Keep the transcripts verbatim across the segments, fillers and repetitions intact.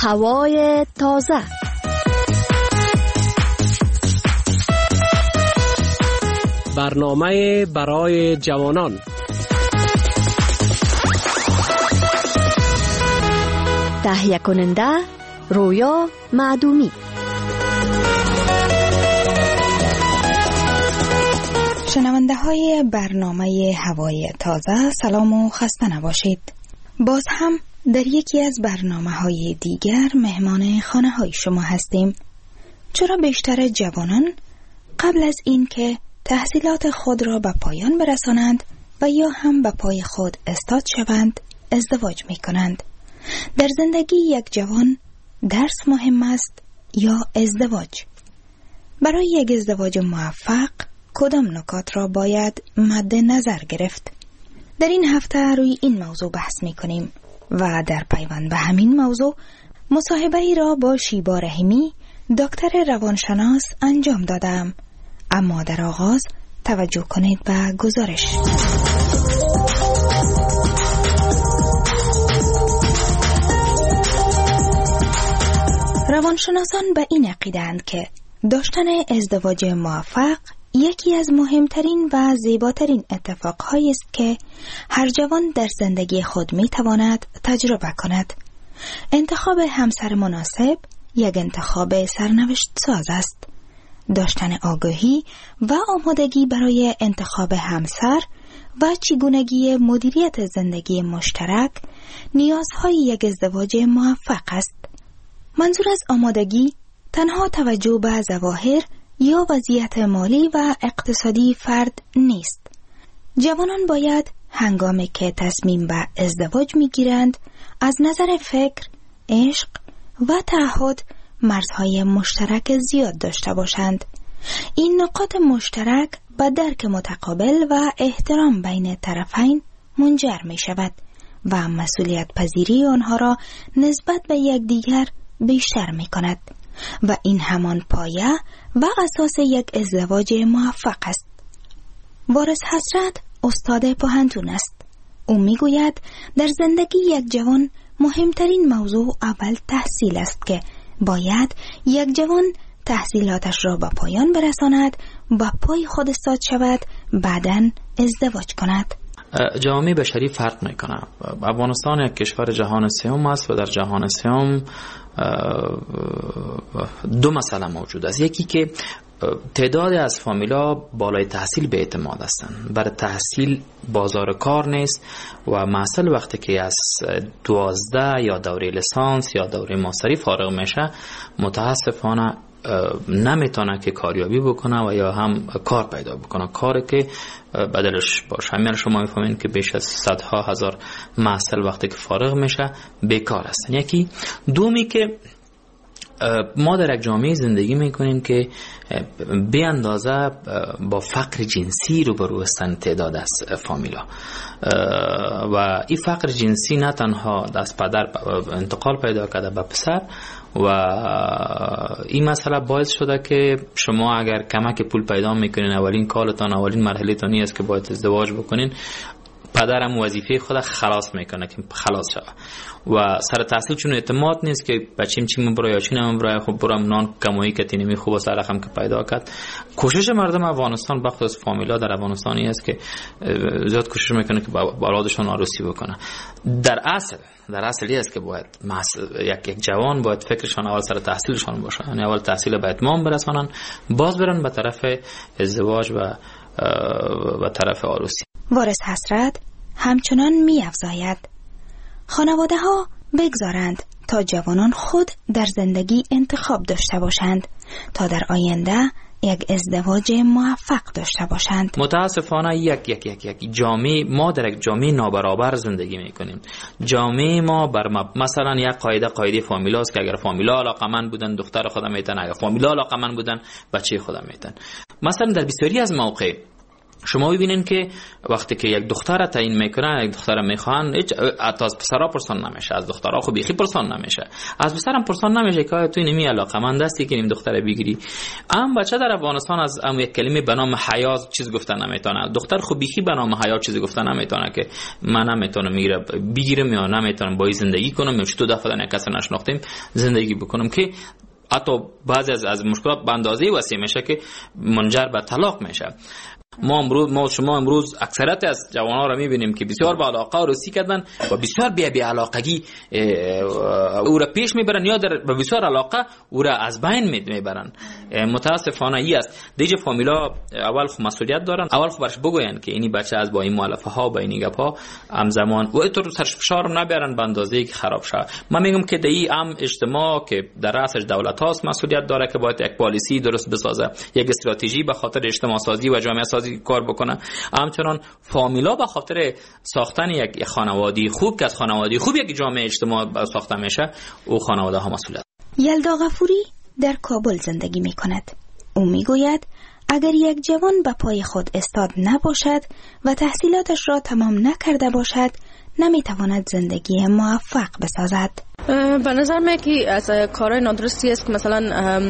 هوای تازه. برنامه برای جوانان. تهیه کننده رویا معدومی. شنونده های برنامه هوای تازه، سلام و خسته نباشید. باز هم در یکی از برنامه های دیگر مهمان خانه های شما هستیم. چرا بیشتر جوانان قبل از این که تحصیلات خود را به پایان برسانند و یا هم به پای خود استاد شوند ازدواج می کنند؟ در زندگی یک جوان درس مهم است یا ازدواج؟ برای یک ازدواج موفق کدام نکات را باید مد نظر گرفت؟ در این هفته روی این موضوع بحث می کنیم و در پیوند به همین موضوع مصاحبه ای را با شیبا رحیمی دکتر روانشناس انجام دادم. اما در آغاز توجه کنید به گزارش. روانشناسان به این عقیده‌اند که داشتن ازدواج موفق یکی از مهمترین و زیباترین اتفاقهایی است که هر جوان در زندگی خود میتواند تجربه کند. انتخاب همسر مناسب یک انتخاب سرنوشت ساز است. داشتن آگاهی و آمادگی برای انتخاب همسر و چگونگی مدیریت زندگی مشترک نیازهای یک ازدواج موفق است. منظور از آمادگی تنها توجه به ظواهر یا وضعیت مالی و اقتصادی فرد نیست. جوانان باید هنگامی که تصمیم به ازدواج میگیرند از نظر فکر، عشق و تعهد مرزهای مشترک زیاد داشته باشند. این نقاط مشترک به درک متقابل و احترام بین طرفین منجر می شود و مسئولیت پذیری آنها را نسبت به یکدیگر بیشتر می کند و این همان پایه و اساس یک ازدواج موفق است. وارث حسرت استاد پوهنتون است. او می گوید در زندگی یک جوان مهمترین موضوع اول تحصیل است که باید یک جوان تحصیلاتش را به پایان برساند، با پای خود استاد شود، بعداً ازدواج کند. جامعه بشری فرق میکنه. افغانستان یک کشور جهان سوم است و در جهان سوم دو مسئله موجود است. یکی که تعداد از فامیلا بالای تحصیل به اعتماد هستند. برای تحصیل بازار کار نیست و محصل وقتی که از دوازده یا دوره لیسانس یا دوره ماستری فارغ میشه متاسفانه نمیتونه که کاریابی بکنه و یا هم کار پیدا بکنه، کاری که بدلش باشه. همین شما میفهمین که بیش از صدها هزار محصل وقتی که فارغ میشه بیکار هستن. یکی دومی که ما در یک جامعه زندگی میکنیم که به اندازه با فقر جنسی روبرو هستند تعداد از فامیلا و این فقر جنسی نه تنها از پدر انتقال پیدا کرده به پسر و این مسئله باعث شده که شما اگر کمک پول پیدا میکنین اولین کالتان اولین مرحله تانی است که باید ازدواج بکنین، پدرم وظیفه خود خلاص میکنه که خلاص شوه و سر تحصیل چون اعتماد نیست که بچیم چی مبرای یا چی نمبرای خب برام نان کمایی که تینمی خوب است رقم که پیدا کرد. کوشش مردم افغانستان بخصوص فامیلا در افغانستانی است که زیاد کوشش میکنه که با اولادشون عروسی بکنه. در اصل در اصلی است که باید یک یک جوان باید فکرشان اول سر تحصیلشان باشه، یعنی اول تحصیل به اتمام برسانن، باز برن به طرف ازدواج و و طرف عروسی. وارث حسرت همچنان می افزاید خانواده ها بگذارند تا جوانان خود در زندگی انتخاب داشته باشند تا در آینده یک ازدواج موفق داشته باشند. متاسفانه یک یک یک یک جامعه ما در یک جامعه نابرابر زندگی میکنیم. جامعه ما بر مثلا یک قاعده قاعده فامیلا است که اگر فامیلا علاقمند بودن دختر خودم میتن، اگر فامیلا علاقمند بودن بچه خودم میتن. مثلا در بسیاری از مواقع شما ببینین که وقتی که یک دختر تعیین میکنن، یک دختر میخوان، هیچ حتی از پسرا پرسان نمیشه، از دخترها خب بیخی پرسان نمیشه، از پسرم پرسان نمیشه که تو نمی علاقه من دستی که این دختر بگیری. ام بچه در افغانستان از ام یک کلمه به نام حیا چیز گفتن نمیتونه، دختر خب بیخی به نام حیا چیز گفتن نمیتونه که من نمیتونم میره بگیرم یا نمیتونم با زندگی کنم یا چطور دفعه نه کس نشناختیم زندگی بکنم، که حتی بعضی از از مشکلات به اندازه وسیع میشه که منجر به طلاق میشه. ما امروز ما شما امروز اکثریت از جوانان را میبینیم که بسیار با علاقه و روسی کردن و بسیار بی بی علاقگی او را پیش میبرن یا در بسیار علاقه او را از بین میبرن. متاسفانه ای است دیگه فامیلا اول خو مسئولیت دارن، اول خو برش بگوین که اینی بچه از با این مؤلفه ها و این گپا همزمان و اینطور سرش فشار نبرن به اندازه‌ای که خراب شه. من میگم که دی ام اجتماع که در رأسش دولت هاست مسئولیت داره که باید یک پالیسی درست بسازه، یک استراتژی به خاطر اجتماع سازی و جامعه سازی کار بکنه. همچنان فامیلا به خاطر ساختن یک خانواده خوب که از خانواده خوب یک جامعه اجتماع ساخته میشه، او خانواده ها مسئولیت. یلدا غفوری در کابل زندگی می کند. او می گوید اگر یک جوان به پای خود استاد نباشد و تحصیلاتش را تمام نکرده باشد، نمی تواند زندگی موفق بسازد. به نظر من که از کارهای نادرستی است که مثلا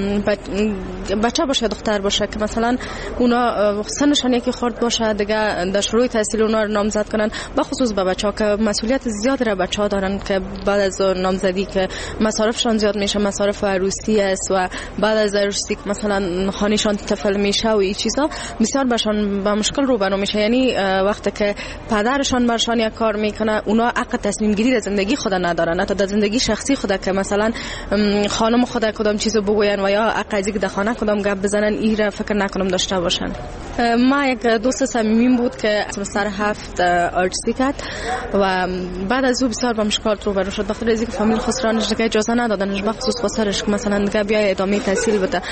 بچه باشه دختر باشه که مثلا اونا سنشان یکی خورد باشه دیگه در شروع تحصیل اونا رو نامزد کنن، بخصوص به بچه ها که مسئولیت زیاد را بچه ها دارن که بعد از نامزدی که مصارفشان زیاد میشه، مصارف عروسی است و بعد از عروسی که مثلا خانهشان طفل میشه و این چیزا بسیار برشان با مشکل روبرو میشه. یعنی وقتی که پدرشان برشان یک کار میکنه اونا حق تصمیم گیری در زندگی خود ندارن، حتی در زندگی شخصی خدا که مثلا خانم خدا کدام چیزو بگوین و یا عقیدی که در خانه کدام گپ بزنن این را فکر نکنم داشته باشن. ما یک دوست صمیمیم بود که سمستر هفت آرتسی کرد و بعد از او بسیار با مشکلات روبرو شد، بخاطر اینکه فامیل خسرانش دیگه اجازه ندادنش، بخصوص پسرش که مثلا دیگه بیا ادامه تحصیل بده.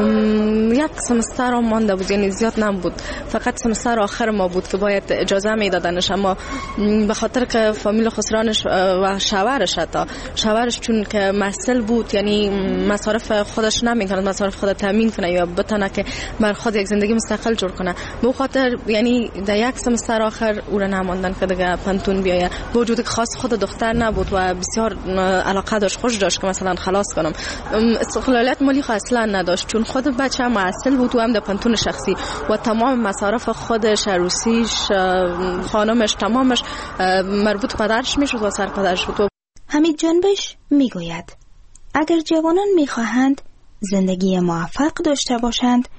یک سمستر هم مانده بود، یعنی زیاد نبود، فقط سمستر آخر ما بود که باید اجازه میدادنش، اما به خاطر که فامیل خسرانش و شوهرش حتی شوهرش چون که مسئول بود، یعنی مصارف خودش نمیکنه، مصارف خود تامین کنه یا بتونه که بر خود یک زندگی مستقل جور کنه، به خاطر یعنی در یک سمستر آخر او را نماندن که دیگه پنتون بیایه. وجود خاص خود دختر نبود و بسیار علاقه داشت، خوش داشت که مثلا خلاص کنم. استقلالیت مالی خود اصلا نداشت چون خود بچه مسئول بود و هم در پنتون شخصی و تمام مصارف خودش، عروسیش، خانمش، تمامش مربوط پدرش میشد و سر پدرش بود. حمید جنبش میگوید اگر جوانان میخواهند زندگی موفق داشته باشند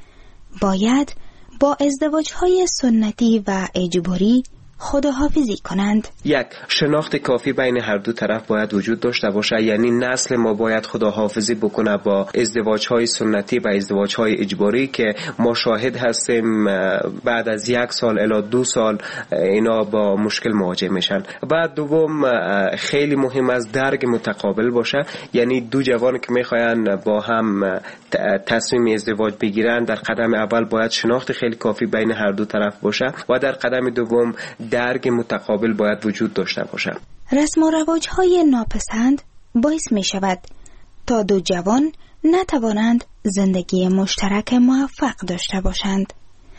باید با ازدواج‌های سنتی و اجباری خداحافظی کنند. یک شناخت کافی بین هر دو طرف باید وجود داشته باشه، یعنی نسل ما باید خداحافظی بکنه با ازدواج‌های سنتی و ازدواج‌های اجباری که ما شاهد هستیم بعد از یک سال الی دو سال اینا با مشکل مواجه میشن. بعد دوم خیلی مهم است درک متقابل باشه، یعنی دو جوان که میخواین با هم تصمیم ازدواج بگیرن در قدم اول باید شناخت خیلی کافی بین هر دو طرف باشه و در قدم دوم درک متقابل باید وجود داشته باشه. رسم و رواج‌های ناپسند باعث می شود تا دو جوان نتوانند زندگی مشترک موفق داشته باشند.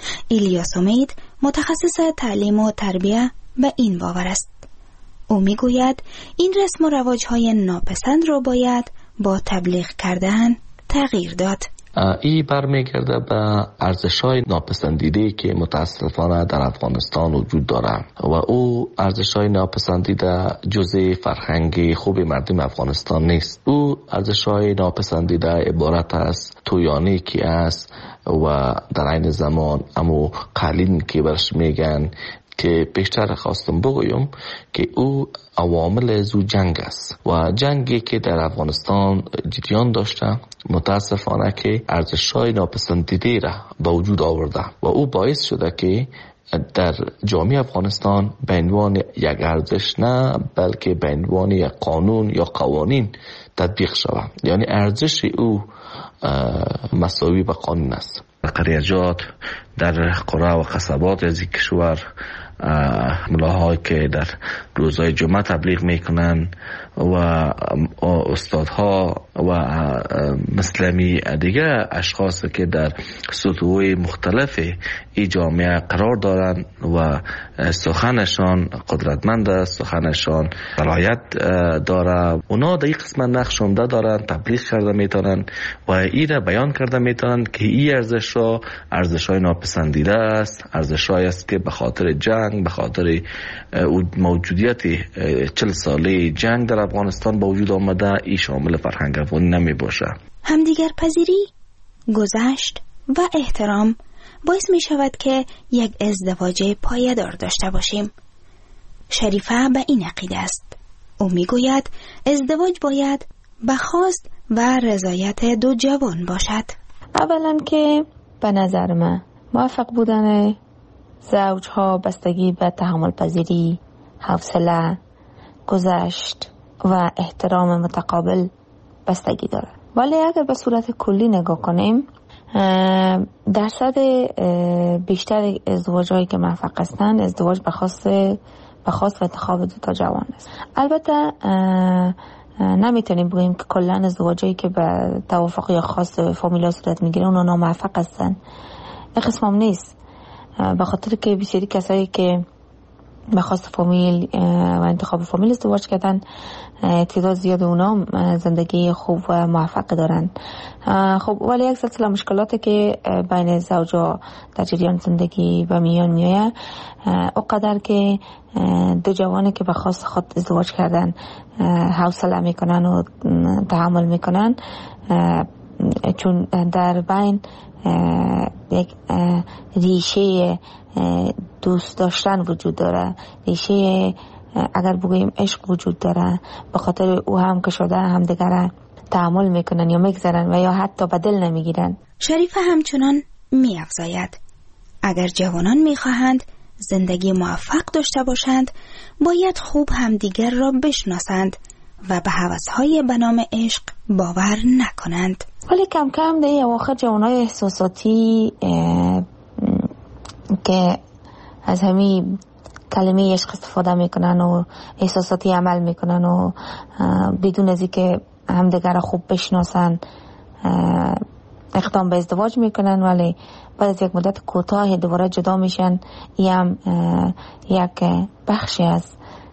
الیاس امید متخصص تعلیم و تربیه به این باور است. او می گوید این رسم و رواج‌های ناپسند را باید با تبلیغ کردن تغییر داد. ای برمیگرده به ارزش‌های ناپسندیده که متاسفانه در افغانستان وجود دارد و او ارزش‌های ناپسندیده جزء فرهنگ خوب مردم افغانستان نیست. او ارزش‌های ناپسندیده عبارت است تویانی که است و در عین زمان امو قالین که برش میگن که پیشتر خواستم بگویم که او عوامل زو جنگ است و جنگی که در افغانستان جریان داشته متاسفانه که ارزش‌های ناپسندیده را به وجود آورده و او باعث شده که در جامعه افغانستان به عنوان یک ارزش نه بلکه به عنوان یک قانون یا قوانین تطبیق شود، یعنی ارزش او مساوی به قانون است. قریجات در قرى و قصبات از کشور ملاهایی که در روزهای جمعه تبلیغ میکنن و استادها و مسلمی دیگه اشخاص که در سطوح مختلف ای جامعه قرار دارن و سخنشان قدرتمند است، سخنشان ولایت داره، اونا در این قسمت نقش عمده دارن، تبلیغ کرده میتونن و ای را بیان کرده میتونن که این ارزش ها ارزش های ناپسندیده است، ارزش های است که به خاطر جنگ، به خاطر موجودیت چل ساله جنگ در افغانستان با وجود آمده، ای شامل فرهنگ افغانی نمی باشه. همدیگر پذیری، گذشت و احترام باعث می شود که یک ازدواج پایدار داشته باشیم. شریفه به این عقیده است. او می گوید ازدواج باید به خواست و رضایت دو جوان باشد. اولا که به نظر من موفق بودن زوجها بستگی به تحمل پذیری، حوصله، گذشت و احترام متقابل بستگی داره. ولی اگر به صورت کلی نگاه کنیم، درصد بیشتر ازدواج‌هایی که موفق هستند ازدواج به خاص به خاص و انتخاب دو تا جوان است. البته نمیتونیم بگیم که کلا ازدواجایی که به توافق یا خاص فامیلا صورت میگیره اونا ناموفق هستن. این قسم هم نیست، به خاطر که بسیاری کسایی که به خاص فامیل و انتخاب فامیل ازدواج کردن تعداد زیاد اونا زندگی خوب و موفق دارن. خب ولی یک سلسله مشکلاتی که بین زوجا در جریان زندگی و میان میایه، اونقدر که دو جوانی که به خاص خود ازدواج کردن حوصله میکنن و تحمل میکنن، چون در بین یک ریشه دوست داشتن وجود داره، ریشه اگر بگوییم عشق وجود داره، به خاطر او هم که شده هم دیگر تحمل میکنن یا میگذارن و یا حتی به دل نمیگیرن. شریفه همچنان میافزاید اگر جوانان میخواهند زندگی موفق داشته باشند باید خوب همدیگر را بشناسند و به هوس‌های به نام عشق باور نکنند. ولی کم کم در اواخر جوانای احساساتی که از همین کلمه عشق استفاده میکنن و احساساتی عمل میکنن و بدون از اینکه همدیگر را خوب بشناسن اقدام به ازدواج میکنن، ولی بعد از یک مدت کوتاه دوباره جدا میشن. این هم یک بخشی از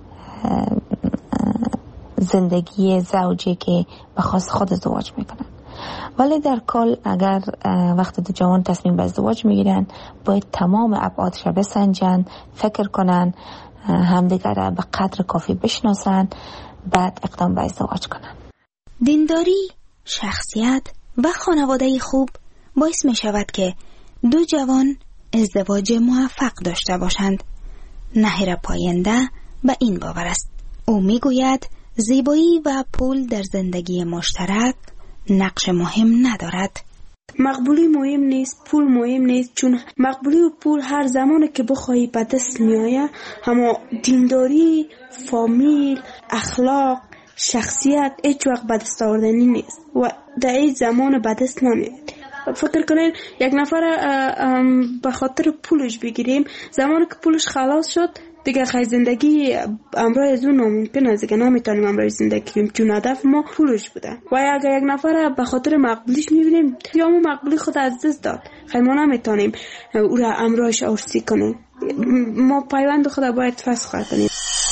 زندگی زوجی که به خاص خود ازدواج میکنن. ولی در کل اگر وقت دو جوان تصمیم به ازدواج میگیرن باید تمام ابعادش را بسنجن، فکر کنن، همدیگر را به قدر کافی بشناسن، بعد اقدام به ازدواج کنن. دینداری، شخصیت و خانواده خوب باعث می شود که دو جوان ازدواج موفق داشته باشند. نهر پاینده به این باور است. او می گوید زیبایی و پول در زندگی مشترک نقش مهم ندارد. مقبولی مهم نیست، پول مهم نیست، چون مقبولی و پول هر زمانی که بخواهی به دست می آید، اما دینداری، فامیل، اخلاق، شخصیت هیچ وقت به دست آوردنی نیست و در این زمان به دست نمیاد. فکر کنین یک نفر به خاطر پولش بگیریم، زمانی که پولش خلاص شد دیگه خیلی زندگی امرای از اون ناممکن است، دیگه نمیتونیم امرای زندگی کنیم، چون هدف ما پولش بوده. و اگر یک نفر به خاطر مقبولیش میبینیم یا ما مقبولی خود از دست داد، خیلی ما نمیتونیم او را امرایش آرسی کنیم. ما پیوند خود باید فسخ کنیم.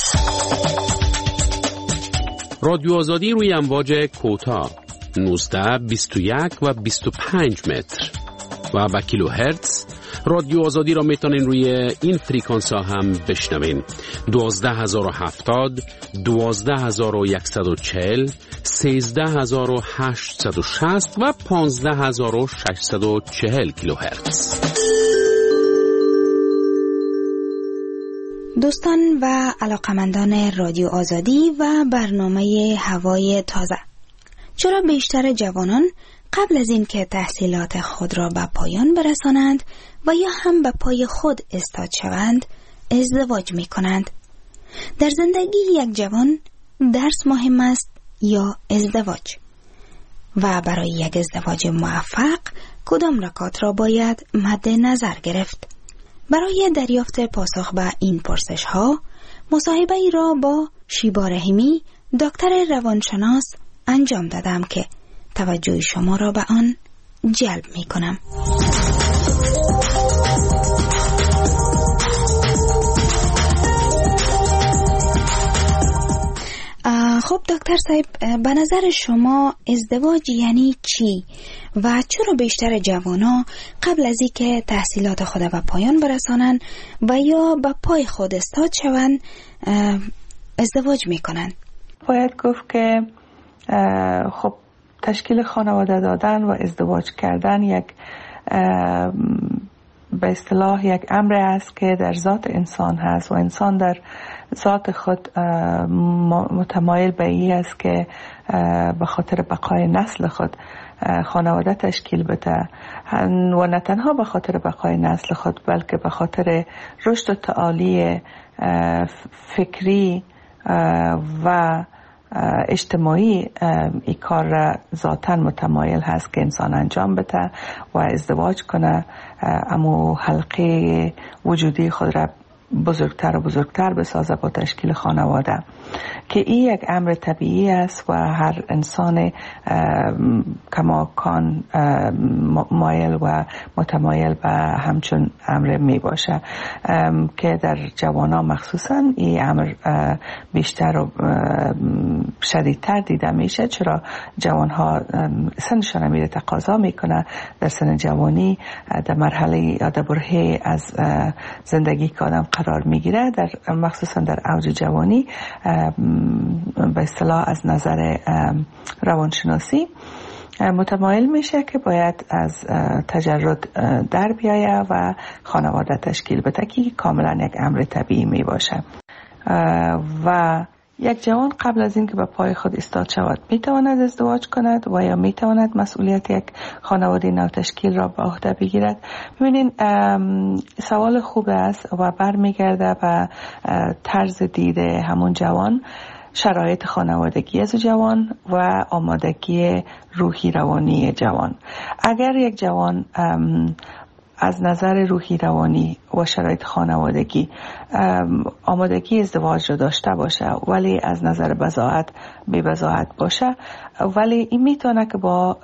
رادیو آزادی روی امواج کوتاه نوزده، بیست و یک و بیست و پنج متر و با کیلو هرتز. رادیو آزادی را میتونین روی این فریکانس ها هم بشنوین: دوازده هزار و هفتاد، دوازده هزار و صد و چهل، سیزده هزار و هشتصد و شصت و پانزده هزار و ششصد و چهل کیلو هرتز. دوستان و علاقمندان رادیو آزادی و برنامه هوای تازه، چرا بیشتر جوانان قبل از این که تحصیلات خود را به پایان برسانند و یا هم به پای خود استاد شوند ازدواج می کنند؟ در زندگی یک جوان درس مهم است یا ازدواج؟ و برای یک ازدواج موفق کدام نکات را باید مد نظر گرفت؟ برای دریافت پاسخ به این پرسش ها مصاحبه ای را با شیبا رحیمی دکتر روانشناس انجام دادم که توجه شما را به آن جلب می کنم. خب دکتر صاحب، به نظر شما ازدواج یعنی چی و چرا بیشتر جوانا قبل از اینکه تحصیلات خود به پایان برسانن و یا به پای خود استاد شوند ازدواج میکنن؟ باید گفت که خب تشکیل خانواده دادن و ازدواج کردن یک به اصطلاح یک امر است که در ذات انسان هست و انسان در ذات خود متمایل به این است که به خاطر بقای نسل خود خانواده تشکیل بده و نه تنها به خاطر بقای نسل خود بلکه به خاطر رشد و تعالی فکری و اجتماعی این کار را ذاتاً متمایل هست که انسان انجام بده و ازدواج کنه، اما حلقه وجودی خود را بزرگتر و بزرگتر بسازه با تشکیل خانواده، که این یک امر طبیعی است و هر انسان کماکان مایل و متمایل به همچون امر می باشه که در جوانان مخصوصا این امر بیشتر و شدیدتر دیده میشه، چرا جوانها سنشان میره تقاضا میکنه در سن جوانی در مرحله یا در برهه از زندگی که آدم قرار میگیره، در مخصوصا در اوج جوانی به اصطلاح از نظر روانشناسی متمایل میشه که باید از تجرد در بیایه و خانواده تشکیل بده که کاملا یک امر طبیعی می باشه و یک جوان قبل از اینکه به پای خود ایستاد شود میتواند ازدواج کند و یا میتواند مسئولیت یک خانواده نو تشکیل را به عهده بگیرد. ببینین سوال خوب است و برمیگرده به طرز دید همون جوان، شرایط خانوادگی از جوان و آمادگی روحی روانی جوان. اگر یک جوان از نظر روحی روانی و شرایط خانوادگی آمادگی ازدواج را داشته باشه ولی از نظر بضاعت بی بضاعت باشه، ولی این میتونه که با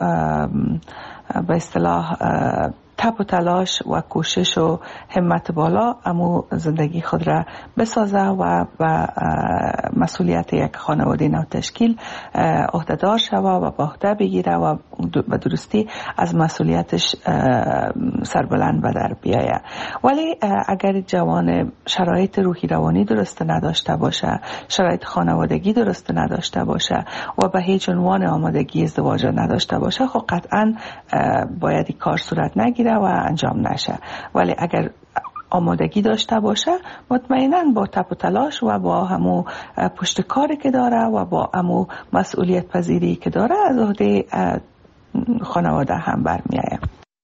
به اصطلاح تپ و تلاش و کوشش و همت بالا امو زندگی خود را بسازه و با مسئولیت یک خانواده نو تشکیل عهده‌دار شوه و با عهده بگیره و به درستی از مسئولیتش سربلند به در بیایه. ولی اگر جوان شرایط روحی روانی درست نداشته باشه، شرایط خانوادگی درست نداشته باشه و به هیچ عنوان آمادگی ازدواج نداشته باشه، خب قطعا باید این کار صورت نگیره و انجام نشه. ولی اگر آمادگی داشته باشه، مطمئناً با تپ و تلاش و با همو پشت کاری که داره و با همو مسئولیت پذیری که داره از عهده خانواده هم برمیآید.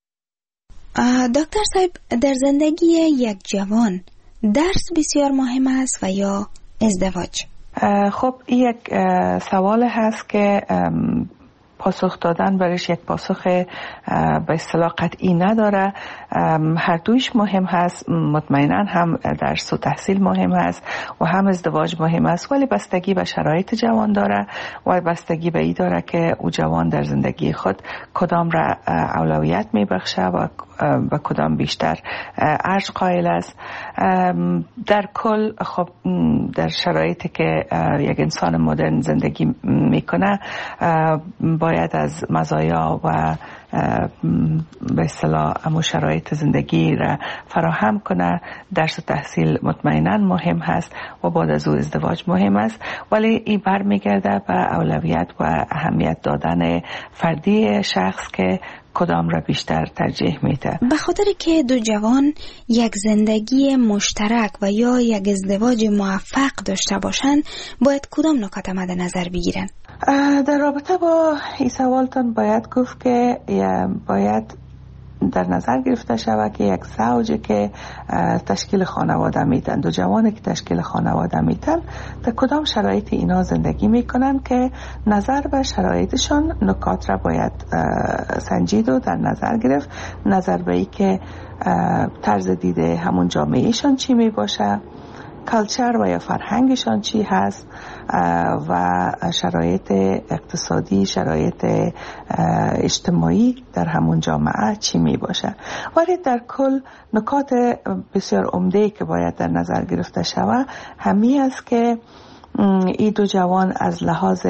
دکتر صاحب، در زندگی یک جوان درس بسیار مهم است و یا ازدواج؟ خب این یک سوال هست که پاسخ دادن برش یک پاسخ به اصطلاح قطعی نداره. هر دویش مهم هست، مطمئنا هم درس و تحصیل مهم هست و هم ازدواج مهم است، ولی بستگی به شرایط جوان داره و بستگی به ای داره که او جوان در زندگی خود کدام را اولویت میبخشه و و کدام بیشتر ارج قائل است. در کل خب در شرایطی که یک انسان مدرن زندگی میکنه باید از مزایا و به اصطلاح امو شرایط زندگی را فراهم کنه. درس و تحصیل مطمئنا مهم هست و بعد از او ازدواج مهم است، ولی این برمیگرده به اولویت و اهمیت دادن فردی شخص که کدام را بیشتر ترجیح میده. به خاطر که دو جوان یک زندگی مشترک و یا یک ازدواج موفق داشته باشند، باید کدام نکات مد نظر بگیرن؟ در رابطه با این سوالتان باید گفت که باید در نظر گرفته شود که یک زوج که تشکیل خانواده میتن، دو جوانی که تشکیل خانواده میتن، در کدام شرایط اینا زندگی میکنن که نظر به شرایطشان نکات را باید سنجید و در نظر گرفت، نظر به ای که طرز دیده همون جامعهشان چی می باشه، کلچر و یا فرهنگشان چی هست و شرایط اقتصادی، شرایط اجتماعی در همون جامعه چی می باشه. ولی در کل نکات بسیار عمده که باید در نظر گرفته شود همی است که این دو جوان از لحاظ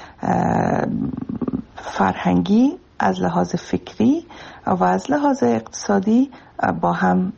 فرهنگی، از لحاظ فکری و از لحاظ اقتصادی با هم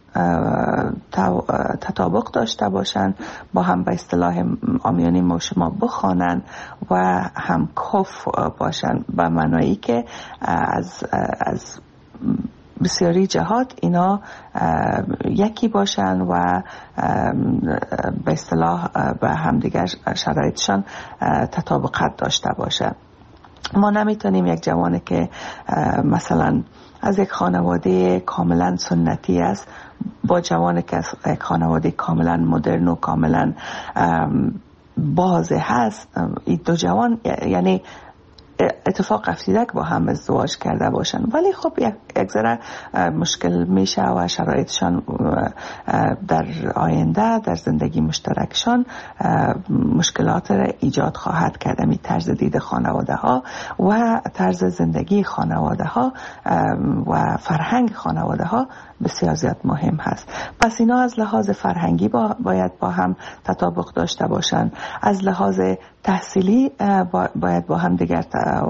تطابق داشته باشند، با هم به اصطلاح عامیانه ما شما بخوانند و هم کف باشند، به معنایی که از از بسیاری جهات اینا یکی باشن و به اصطلاح به همدیگر شرایطشان تطابقات داشته باشه. ما نمیتونیم یک جوانی که مثلا از یک خانواده کاملا سنتی است با جوانی که از یک خانواده کاملا مدرن و کاملا بازه هست، این دو جوان یعنی اتفاق افتیده که با هم ازدواج کرده باشن، ولی خب یک ذره مشکل میشه و شرایطشان در آینده در زندگی مشترکشان مشکلات را ایجاد خواهد کرد. می طرز دید خانواده ها و طرز زندگی خانواده ها و فرهنگ خانواده ها بسیار زیاد مهم هست. پس اینا از لحاظ فرهنگی با باید با هم تطابق داشته باشن، از لحاظ تحصیلی باید با هم دیگر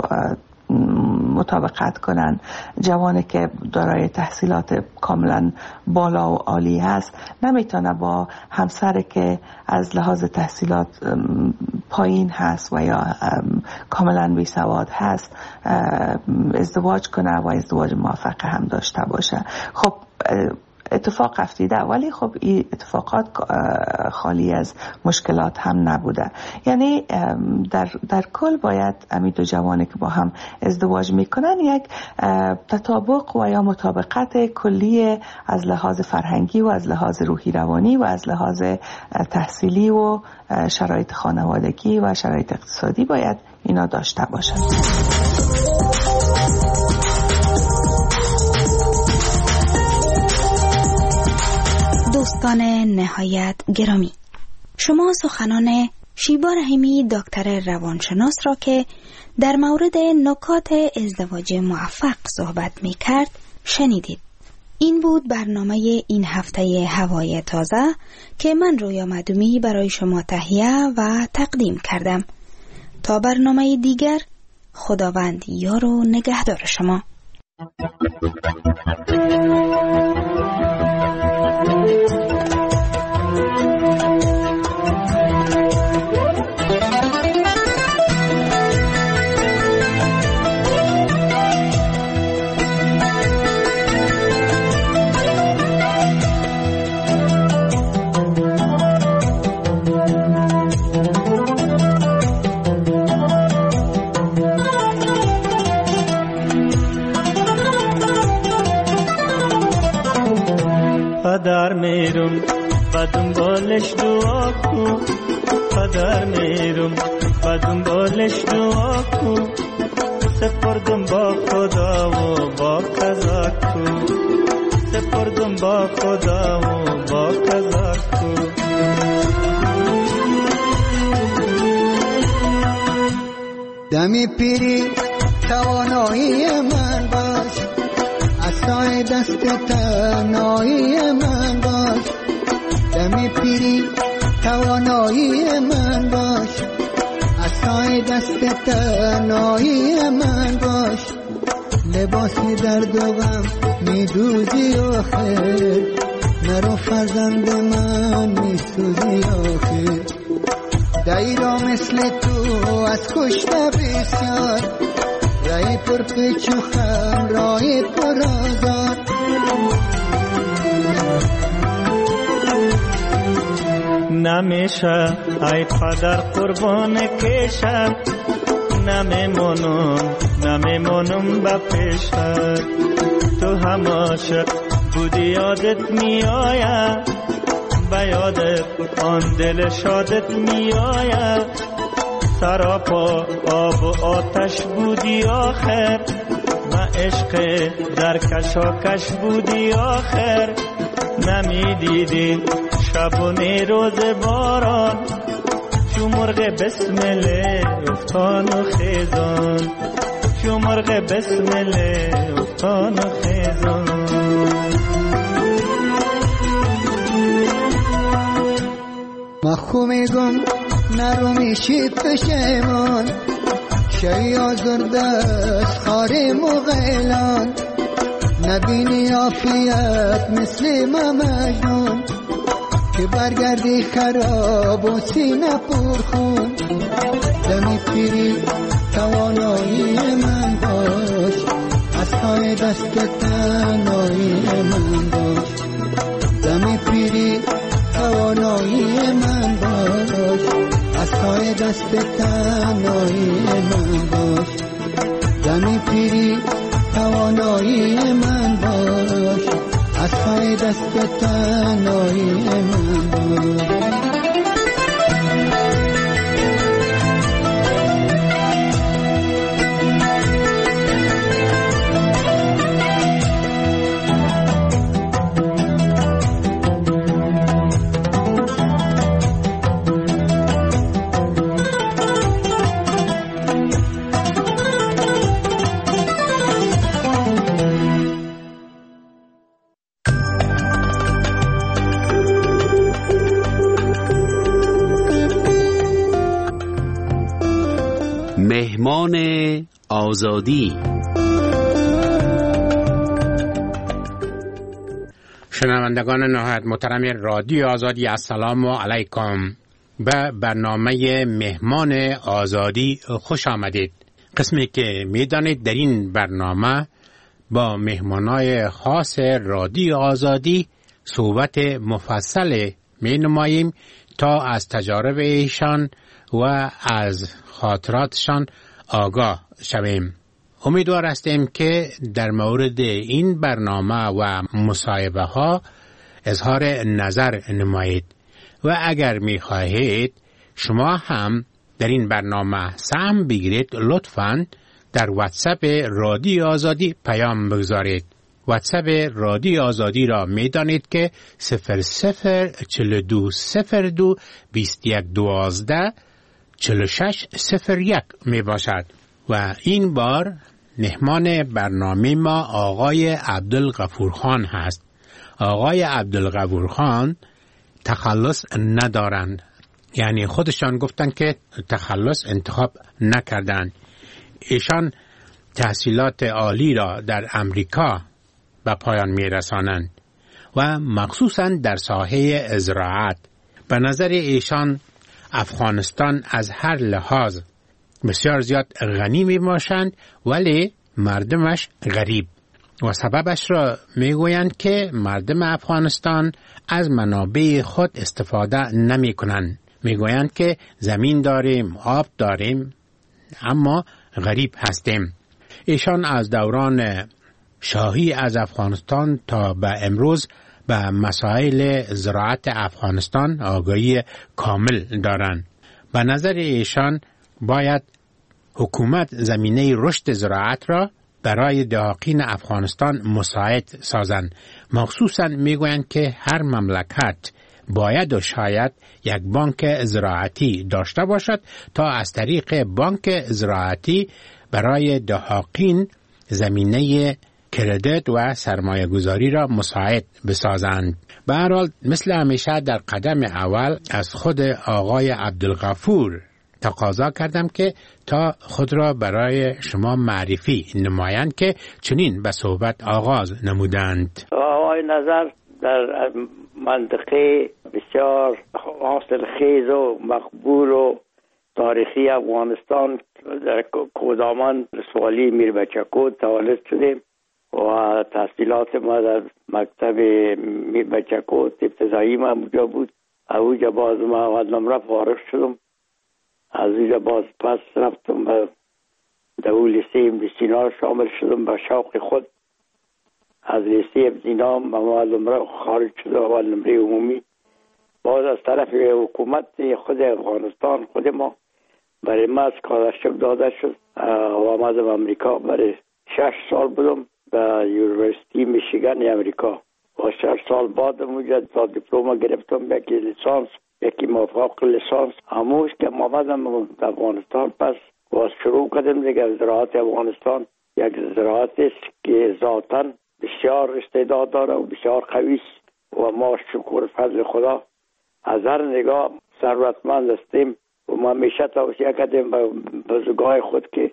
مطابقت کنن. جوانی که دارای تحصیلات کاملا بالا و عالی هست نمیتونه با همسر که از لحاظ تحصیلات پایین هست و یا کاملا بی سواد هست ازدواج کنه و ازدواج موفق هم داشته باشه. خب اتفاق افتیده، ولی خب این اتفاقات خالی از مشکلات هم نبوده. یعنی در, در کل باید امی دو جوانی که با هم ازدواج میکنن یک تطابق و یا مطابقت کلی از لحاظ فرهنگی و از لحاظ روحی روانی و از لحاظ تحصیلی و شرایط خانوادگی و شرایط اقتصادی باید اینا داشته باشن. دوستان نهایت گرامی، شما سخنان شیبا رحیمی دکتر روانشناس را که در مورد نکات ازدواج موفق صحبت می کرد شنیدید. این بود برنامه این هفته هوای تازه که من رویا مدومی برای شما تهیه و تقدیم کردم. تا برنامه دیگر، خداوند یار و نگهدار شما. پدر میرم و دنبالش دعا کن، پدر میرم و دنبالش دعا کن، سپردم با خدا و با قضا کن، سپردم با خدا و با قضا کن. دمی پیری توانایی من باش، عصای دست تنهایی من باش. دمی پیری توانایی من باش، عصای دست تنهایی من باش. لباسی درد و غم میدوزی آخر، نرو فرزند من میسوزی آخر. دایرا مثل تو از کشته بسیار، رای پر پیچ و خم رای پر آزار. نمیشه ای پدر قربان کشم، نمیمونم نمیمونم با پیشت. تو هم عاشق بودی یادت میآید، به یادت آن دل شادت میآید، سراپا آب و آتش بودی آخر، من عشق در کشاکش بودی آخر، نمیدیدی شب و روز باران، چو مرغ بسمله افتان و خیزان، چو مرغ بسمله افتان و خیزان. مخو میگم نرو میشی پشیمان، شی آزرده از خاری مغیلان، نبینی عافیت مثل ما مجنون، که برگردی خراب و سینه پر خون، دمی پیری توانایی من باش، از پای دست تنهایی من باش، دمی پیری توانایی من باش، از پای دست تنهایی من باش، دمی پیری توانایی من باش، از پای دست تنهایی من باش. مهمان آزادی. شنوندگان نهایت محترم رادیو آزادی، السلام علیکم. به برنامه مهمان آزادی خوش آمدید. قسمی که میدانید در این برنامه با مهمانای خاص رادیو آزادی صحبت مفصل می نماییم تا از تجارب ایشان و از خاطراتشان آگاه شویم. امیدوار هستیم که در مورد این برنامه و مصاحبه ها اظهار نظر نمایید و اگر می خواهید شما هم در این برنامه سهم بگیرید، لطفاً در واتساپ رادیو آزادی پیام بگذارید. واتساپ رادیو آزادی را می دانید که صفر صفر چل دو صفر دو بیست یک دوازده چل و شش صفر یک می باشد. و این بار مهمان برنامه ما آقای عبدالغفور خان هست. آقای عبدالغفور خان تخلص ندارند، یعنی خودشان گفتن که تخلص انتخاب نکردند. ایشان تحصیلات عالی را در امریکا به پایان می رسانند و مخصوصاً در ساحه زراعت. به نظر ایشان افغانستان از هر لحاظ بسیار زیاد غنی می باشند ولی مردمش غریب، و سببش را می گویند که مردم افغانستان از منابع خود استفاده نمی کنند. می گویند که زمین داریم، آب داریم، اما غریب هستیم. ایشان از دوران شاهی از افغانستان تا به امروز به مسائل زراعت افغانستان آگاهی کامل دارند. به نظر ایشان باید حکومت زمینه رشد زراعت را برای دهقان افغانستان مساعد سازند. مخصوصاً میگویند که هر مملکت باید و شاید یک بانک زراعتی داشته باشد تا از طریق بانک زراعتی برای دهقان زمینه کردیت و سرمایه گذاری را مساعد بسازند. به هر حال مثل همیشه در قدم اول از خود آقای عبدالغفور تقاضا کردم که تا خود را برای شما معرفی نمایند که چنین به صحبت آغاز نمودند. آقای نظر در منطقه بسیار حاصل خیز و مقبول و تاریخی افغانستان در کودامان سوالی میر بچکو تولد شدیم و تحصیلات ما در مکتب میر بچکو ابتدایی ما اونجا بود. اونجا باز ما اول نمره فارغ شدم، از اونجا باز پس رفتم به دو لیسه ابن سینا شامل شدم به شوق خود از لیسه اینا مواد نمره خارج شده و نمره عمومی. باز از طرف حکومت خود افغانستان خود ما برای ما اسکالرشیپ داده شد و آمدم امریکا. برای شش سال بودم در یونیورسیتی میشیگن امریکا و شش سال بعد اونجا تا دیپلم گرفتم، یکی لیسانس یکی موافق لیسانس. هموش که آمدم در افغانستان پس باز شروع کردم دیگه زراعت افغانستان. یک زراعت است که ذاتاً بسیار استعداد داره و بسیار قوی است و ما شکر فضل خدا از هر نگاه ثروتمند هستیم و ما همیشه توصیه کردیم به بزرگای خود که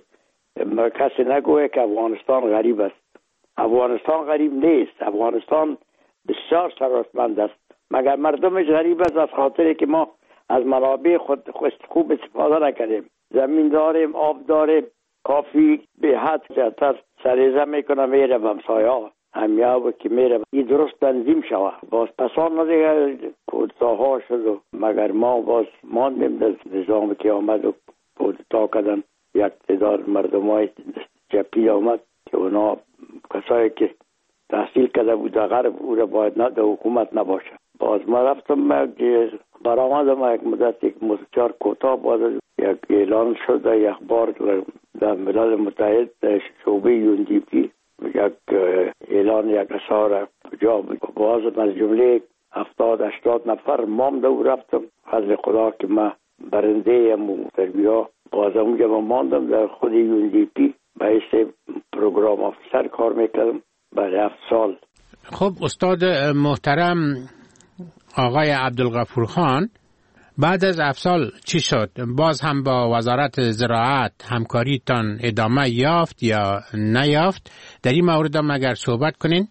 کسی نگوه که افغانستان غریب است. افغانستان غریب نیست، افغانستان بسیار ثروتمند است، مگر مردمش غریب است از خاطر که ما از منابع خود خوب استفاده نکردیم. زمین داریم، آب داریم، کافی به حد زیادتر سریزه میکنه میره به همسایه همیابو که میره این درست تنظیم شود. باز پسان دیگه کودتاها شد و مگر ما باز ماندیم در نظام که آمد و کودتا کردن. یک تعداد مردم های جپی آمد که اونا کسایی که تحصیل کرده بود در غرب او را باید نه در حکومت نباشه. باز ما رفتم برآمدم یک مدت یک مذکر کوتاه باز یک اعلان شد در یک بار در ملل متحد شعبه یون دی پی یک اعلان یک اثار جا بود. باز از جمله هفتاد هشتاد نفر مانده و رفتم. فضل خدا که من برنده ام و تربیه باز اونجا من ماندم در خود یون دی پی به حیث پروگرام آفیسر کار میکردم برای هفت سال. خب استاد محترم آقای عبدالغفور خان، بعد از هفت سال چی شد؟ باز هم با وزارت زراعت همکاریتان ادامه یافت یا نیافت؟ در این مورد هم اگر صحبت کنین؟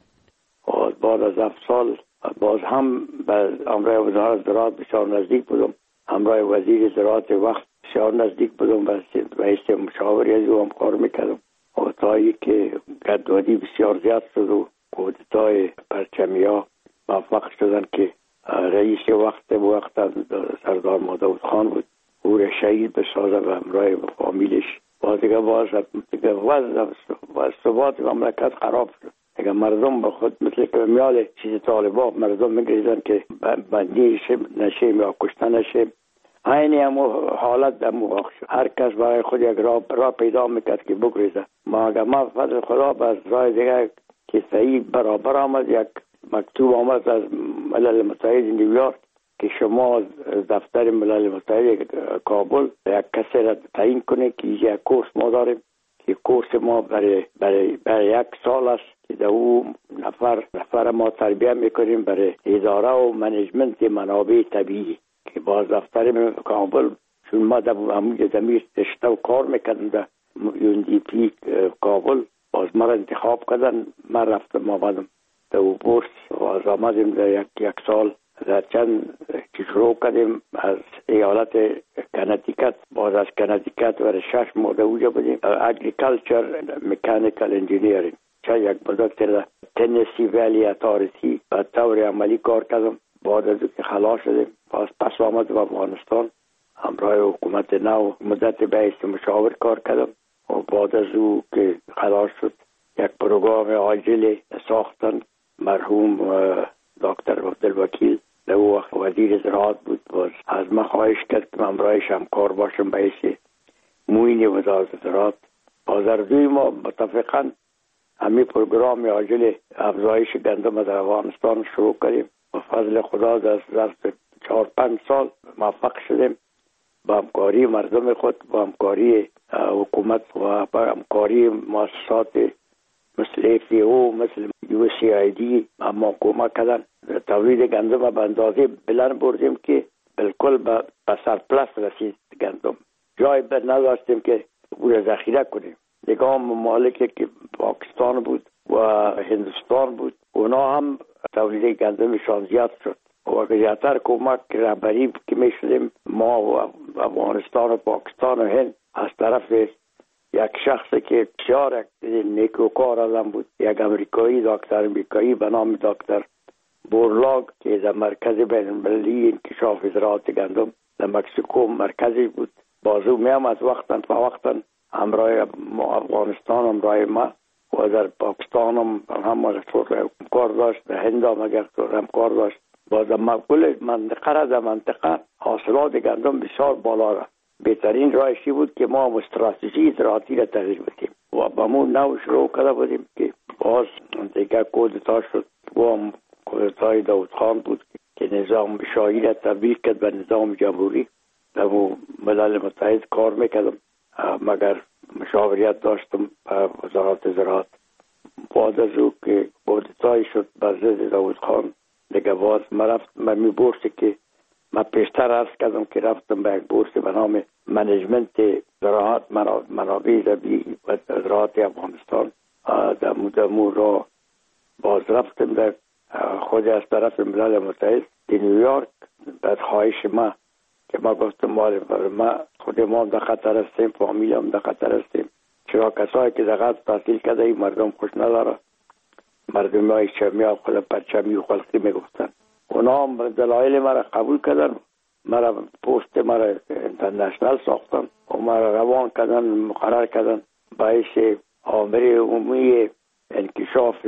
بعد از هفت سال باز هم به همراه وزارت زراعت بسیار نزدیک بودم، همراه وزیر زراعت وقت بسیار نزدیک بودم، به حیث مشاوری از او هم کار میکردم و تا ای که گدوادی بسیار زیاد شد و کودتای پرچمی ها موفق شدن که رئیس وقت وقت سردار مادود خان بود او را شهید بسازه و همراه فامیلش. باز دیگه باز دیگه وضع ثبات مملکت خراب شد. دیگه مردم به خود مثل که میال چیز طالبا مردم میگریزن که بندی نشیم یا کشته نشیم. اینی همو حالت همو آخ شد. هر کس برای خود یک راه را پیدا میکرد که بگریزه. ما اگر ما فضل خدا باز راه دیگه که صحیح برابر آمد، یک مکتوب آمد از ملل متحد نیویورک که شما دفتر ملل متحد کابل یک کسی را تعیین کنه که یک کورس ما داریم که کورس ما برای, برای, برای یک سال است که در او نفر نفر ما تربیه میکنیم برای اداره و منیجمنت منابع طبیعی که باز دفتر کابل چون ما در همون زمیر رشته و کار میکردم در یون دی پی کابل، باز ما را انتخاب کردن. من رفتم آمدم در او بورس و از آمدیم در یک, یک سال در چند که شروع کردیم از ایالت کنتیکت. باز از کنتیکت و شش ماه اوجا بودیم اگریکلچر مکانیکل انجینیرینگ چه یک مدت در تنسی ویلی اتارتی و طور عملی کار کردم. بعد از که خلاص شدیم باز پس آمدم افغانستان همراه حکومت نو مدت به حیث مشاور کار کردم و بعد از او که خلاص شد یک پروگرام عاجل ساختن. مرحوم دکتر عبدالوکیل در او وقت وزیر زراعت بود، باز از من خواهش کرد که من برایش همکار باشم به حیث معین وزارت زراعت. باز اردوی ما متفقاً همین پروگرام عاجل افزایش گندم در افغانستان شروع کردیم و فضل خدا در ظرف چهار پنج سال موفق شدیم با همکاری مردم خود، با همکاری حکومت و با همکاری مؤسسات مثل ایف ای او مثل یو سی آی دی اما کمک کردن. تولید گندم به اندازه بلند بردیم که بالکل به سرپلس رسید گندم. جای بر نداشتیم که او را ذخیره کنیم. نگاه ممالکی که پاکستان بود و هندوستان بود اونا هم تولید گندمشان زیاد شد و زیادتر کمک رهبری که می شدیم ما و افغانستان و پاکستان و هند از طرف یک شخصی که بسیار نیکوکار آدم بود، یک امریکایی دکتر امریکایی به نام دکتر بورلاگ که در مرکز بین المللی انکشاف زراعت گندم در مکسیکو مرکزی بود. بازو میم از وقتا تا وقتا همراه افغانستان همراه ما و و در پاکستان هم هم کار داشت، در هند هم هم کار داشت. با در مقبول منطقه را در منطقه حاصلات گندم بسیار بالا را. بهترین راهشی بود که ما استراتژی زراعتی را تغییر بدیم و با مو نو شروع کرده بودیم که باز دیگه کودتا شد و هم کودتای داود خان بود که نظام شاهی را تبدیل کرد به نظام جمهوری. در ملل متحد کار میکردم مگر مشاوریت داشتم به وزارت زراعت. بعد از او که کودتای شد بر ضد داود خان دیگه باز من رفت من می بورسی که من پیشتر عرض کردم که رفتم به یک بورس به نام منیجمنت زراعت منابع طبیعی و زراعت افغانستان. در مو را باز رفتم در خود از طرف ملل متحد نیویورک. بعد خواهش ما که ما گفتم ما خود ما در خطر هستیم، فامیل هم در خطر هستیم، چرا کسایی که در غرب تحصیل کرده این مردم خوش نداره، مردم های چمی ها خود پرچمی و خلقی میگفتن. اونا هم دلایل مرا قبول کردن، مرا پوست مرا انترنشنل ساختن و مرا روان کردن، مقرر کردن باعث آمر عمومی انکشاف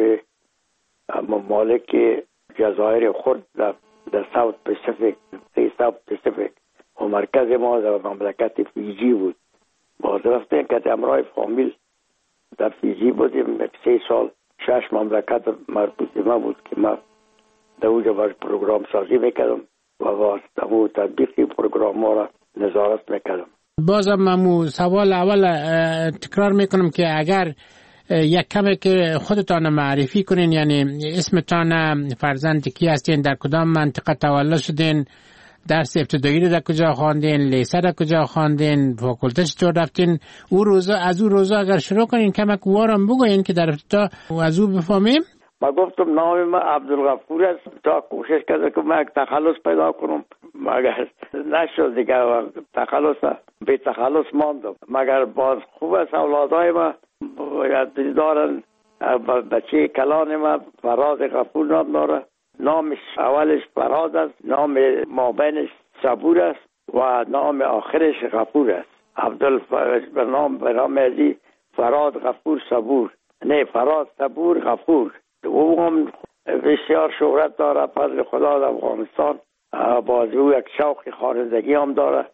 ممالک جزایر خرد در در ساوت پسیفیک ساوت پسیفیک و مرکز ما در مملکت فیجی بود. باز رفتیم که امرای فامیل در فیجی بودیم. سه سال شش مملکت مربوط ما بود که ما در اونجا باز پروگرام سازی میکردم و باز در تطبیقی پروگرام ما را نظارت میکردم. بازم ممو سوال اول تکرار میکنم که اگر یک کمی که خودتان معرفی کنین، یعنی اسمتان، فرزند کی هستین، در کدام منطقه تولد شدین، درس ابتدایی رو در کجا خواندین، لیسه در کجا خواندین، فاکولته چطور رفتین، او روزا از او روزا اگر شروع کنین کمک وارم بگوین که در ابتدا از او بفهمیم. ما گفتم نام من عبدالغفور است. تا کوشش کردم که من تخلص پیدا کنم مگر نشد دیگه، تخلص به تخلص ماندم. مگر باز خوب است اولادای ما باید دارن. بچه کلان ما فراد غفور نام داره، نامش اولش فراد است، نام مابینش صبور است و نام آخرش غفور است. عبدال به نام به نام ازی فراد غفور صبور، نه فراد صبور غفور. او هم بسیار شهرت داره فضل خدا در افغانستان. باز او یک شوق خوانندگی هم داره،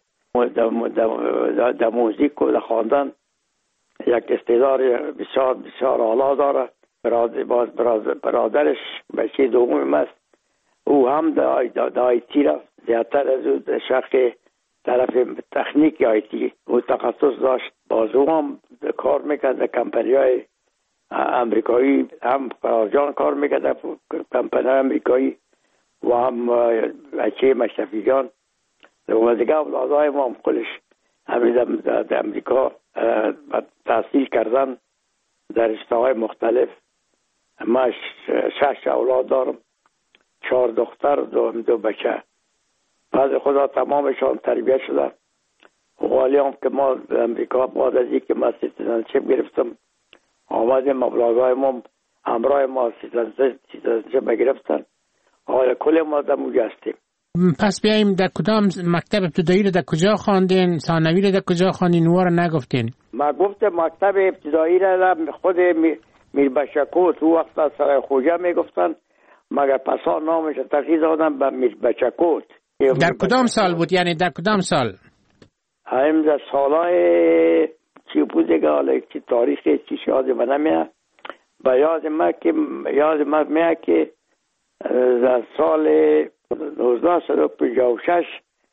در موزیک و در خواندن یک استعداد بسیار بسیار اعلی داره. برادر باز برادرش بچه دوم است، او هم در آیتی را زیادتر از او شق طرف تکنیک آیتی او تخصص داشت. باز او هم کار میکرد در کمپنی های امریکایی، هم فرارجان کار میکرد در کمپنی های امریکایی و هم بچه مشرفی جان و دیگه اولادهای ما هم خودش همین در امریکا تحصیل کردن در رشته‌های مختلف. ما شش اولاد دارم، چهار دختر دو دو بچه. بعد خدا تمامشان تربیت شدن. ولی هم که ما در امریکا بعد از اینکه ما سیتیزنشیپ گرفتم آمدیم، اولادهای ما همراه ما سیتیزنشیپ گرفتن. حالا کل ما در موجه هستیم. پس بیاییم در کدام مکتب ابتدایی رو در کجا خواندین، ثانوی رو در کجا خواندین؟ او رو نگفتین. ما گفتم مکتب ابتدایی را خود میربچکوت او وقت از سرای خوجه میگفتن، مگر پسا نامش تغییر دادن به میربچکوت. در کدام سال بود؟ یعنی در کدام سال؟ همین در سالهای چی بود دیگه، حالا چی تاریخ چی یاد من نمیاد. با یاد ما که یاد ما میاد که در سال نوزده و پنجاه و شش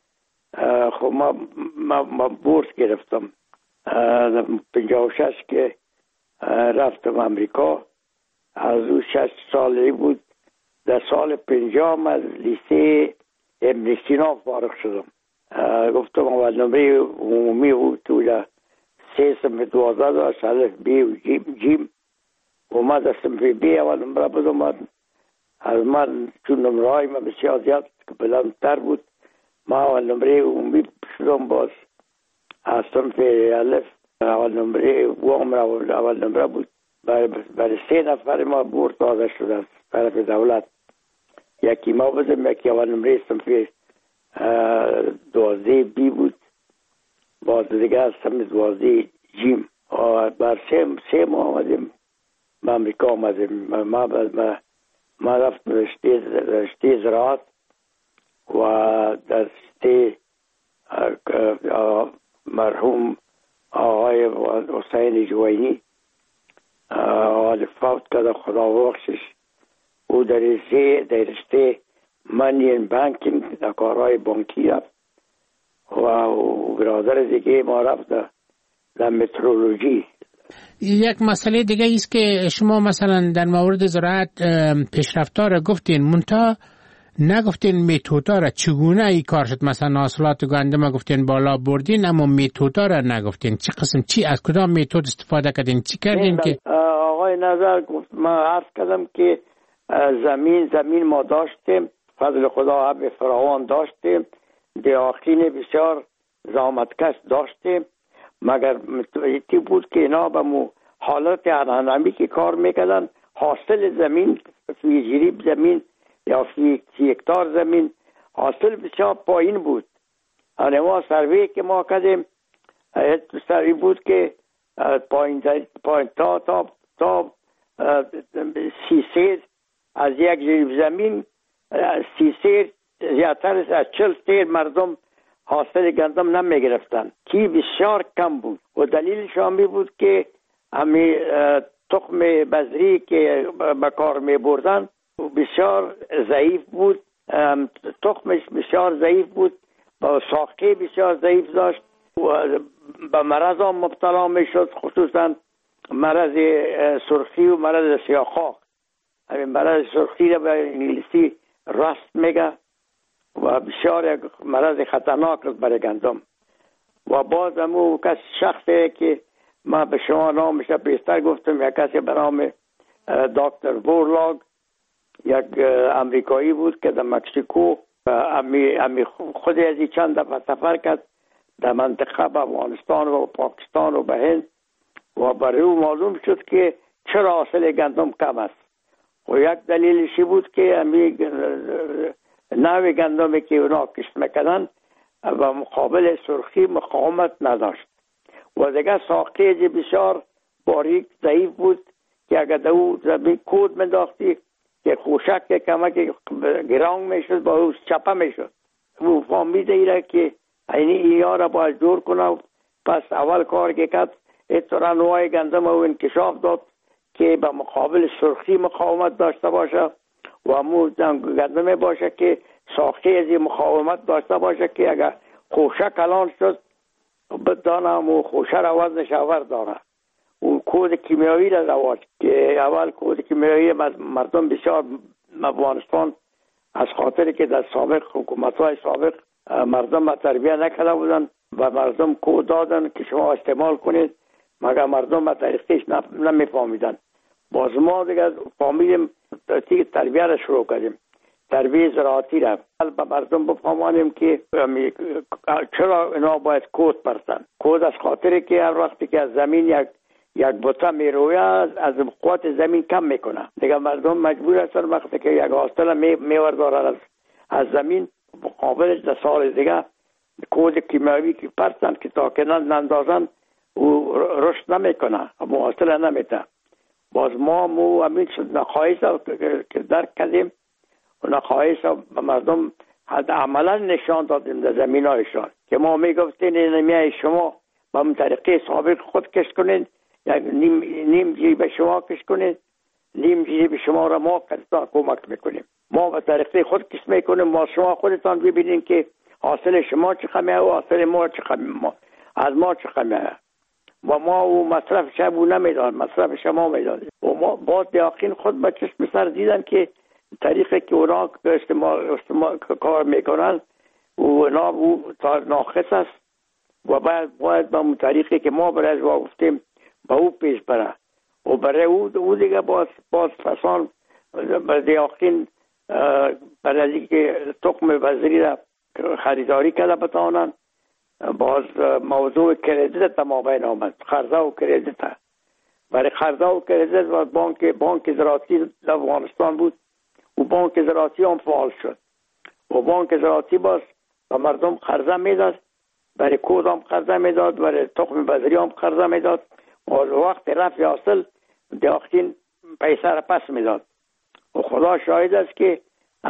خب ما, ما, ما بورس گرفتم. پنجاه و شش که رفتم امریکا، از او شش سالی بود. در سال پنجاه از لیسه ابن سینا فارغ شدم. گفتم اول نمره عمومی بود تو سه سمت دوازده داشت، الف بی و جیم جیم و ما در سمت بی اول نمره بودم. از من چون نمره های من بسیار زیاد که بلندتر بود، ما اول نمره عمومی شدم. باز از سمت الف اول نمره و عمره اول نمره بود. برای سه نفر ما بورس داده شده از طرف دولت. یکی ما بودم، یکی اول نمره سمت دوازده بی بود، باز دیگه از سمت دوازده جیم. بر سه, سه ما آمدیم به امریکا آمدیم. ما ما ما رفتم رشته رشته زراعت و در رشته مرحوم آقای حسین جوینی آقای فوت کرده، خدا بخشش. او در رشته در رشته منی بانکینگ در کارهای بانکی رفت و برادر دیگه ما رفت در مترولوژی. یک مسئله دیگه ایست که شما مثلا در مورد زراعت پیشرفت‌ها را گفتین، منتها نگفتین متدها را چگونه ای کار شد. مثلا حاصلات گندم گفتین بالا بردین، اما متدها را نگفتین. چه قسم چی از کدام متد استفاده کردین، چی کردین؟ که آقای نظر گفت، ما عرض کردم که زمین زمین ما داشتیم، فضل خدا آب فراوان داشتیم، دیاقین بسیار زحمتکش داشتیم، مگر ایتی بود که اینا به مو حالت انانمی که کار میکردن، حاصل زمین فی جریب زمین یا فی هکتار زمین حاصل بسیار پایین بود. یعنی ما سروی که ما کردیم سروی بود که پایین پایین تا تا تا سی سیر از یک جریب زمین سی سیر زیادتر از چل سیر مردم حاصل گندم نمی گرفتن که بسیار کم بود و دلیلش آمی بود که همی تخم بذری که به کار می بردن بسیار ضعیف بود، تخمش بسیار ضعیف بود، با ساقه بسیار ضعیف داشت و به مرض هم مبتلا می شد، خصوصا مرض سرخی و مرض سیاه‌خاک. همین مرض سرخی را به انگلیسی راست میگه و بسیار یک مرض خطرناک است برای گندم. و باز همون کس شخصی که ما به شما نامش پیشتر گفتم، یک کسی به نام دکتر وورلاگ، یک امریکایی بود که در مکسیکو امی امی خود از چند دفعه سفر کرد در منطقه به افغانستان و پاکستان و به هند و برای او معلوم شد که چرا حاصل گندم کم است. و یک دلیلشی بود که امی نوع گندمی که اونا کشت میکردن و مقابل سرخی مقاومت نداشت و دیگه ساقه بسیار باریک ضعیف بود که اگر دو زمین کود منداختی که خوشک که کمک گرانگ میشد با او چپه میشد. او فهمیده ایره که اینی اینا را باید جور کنه. پس اول کار که کرد اترا نوع گندم او انکشاف داد که به مقابل سرخی مقاومت داشته باشه و امو گندم باشه که ساقه از مقاومت داشته باشه که اگر خوشه کلان شد بدانه امو خوشه را وزنش آورد داره. اون کود کیمیایی را رواج که اول کود کیمیایی مردم بسیار افغانستان از خاطر که در سابق حکومت‌های سابق مردم تربیه نکرده بودن و مردم کود دادن که شما استعمال کنید، مگر مردم طریقش نمیفهمیدن. باز ما دیگه فهمیدیم تربیه را شروع کردیم، تربیه زراعتی را به مردم بفهمانیم که چرا اینا باید کود برسن. کود از خاطر که هر وقتی که از زمین یک یک بوته میرویه از قوت زمین کم میکنه، دیگه مردم مجبور هستن وقتی که یک حاصل می میوردارن از از زمین مقابلش در سال دیگه کود کیمیایی که پرسن که تا که نندازن او رشد نمیکنه، حاصل نمیده. باز ما مو همین نخواهیش که درک کردیم و نخواهیش به مردم حد عملا نشان دادیم در زمین هایشان که ما میگفتیم نمیای شما با من طریقه سابق خود کش کنید، یک نیم, نیم جی به شما کش کنید، نیم جی به شما را ما کمک میکنیم. ما به طریقه خود کش میکنیم، ما شما خودتان ببینید که حاصل شما چه خمیه و حاصل ما چه خمیه، از ما چه خمیه و ما او مصرف شبو نمیداد، مصرف شما میدادیم و ما با دیاقین خود به چشم سر دیدن که طریقه که اونا استعمال, استعمال کار میکنن و اونا او ناقص است و باید باید با طریقه که ما برای از گفتیم با او پیش بره و برای او, او دیگه باز باز پسان برای دیاقین برای که تخم وزری را خریداری کرده بتانن. باز موضوع کردیت تمام آمد، قرضه و کردیت. برای قرضه و کردیت و بانک بانک زراعتی در افغانستان بود و بانک زراعتی هم فعال شد و بانک زراعتی باز به مردم قرضه میداد، برای کود هم قرضه میداد، برای تخم بذری هم قرضه میداد و وقت رفع حاصل دیاقین پیسه را پس میداد و خدا شاهد است که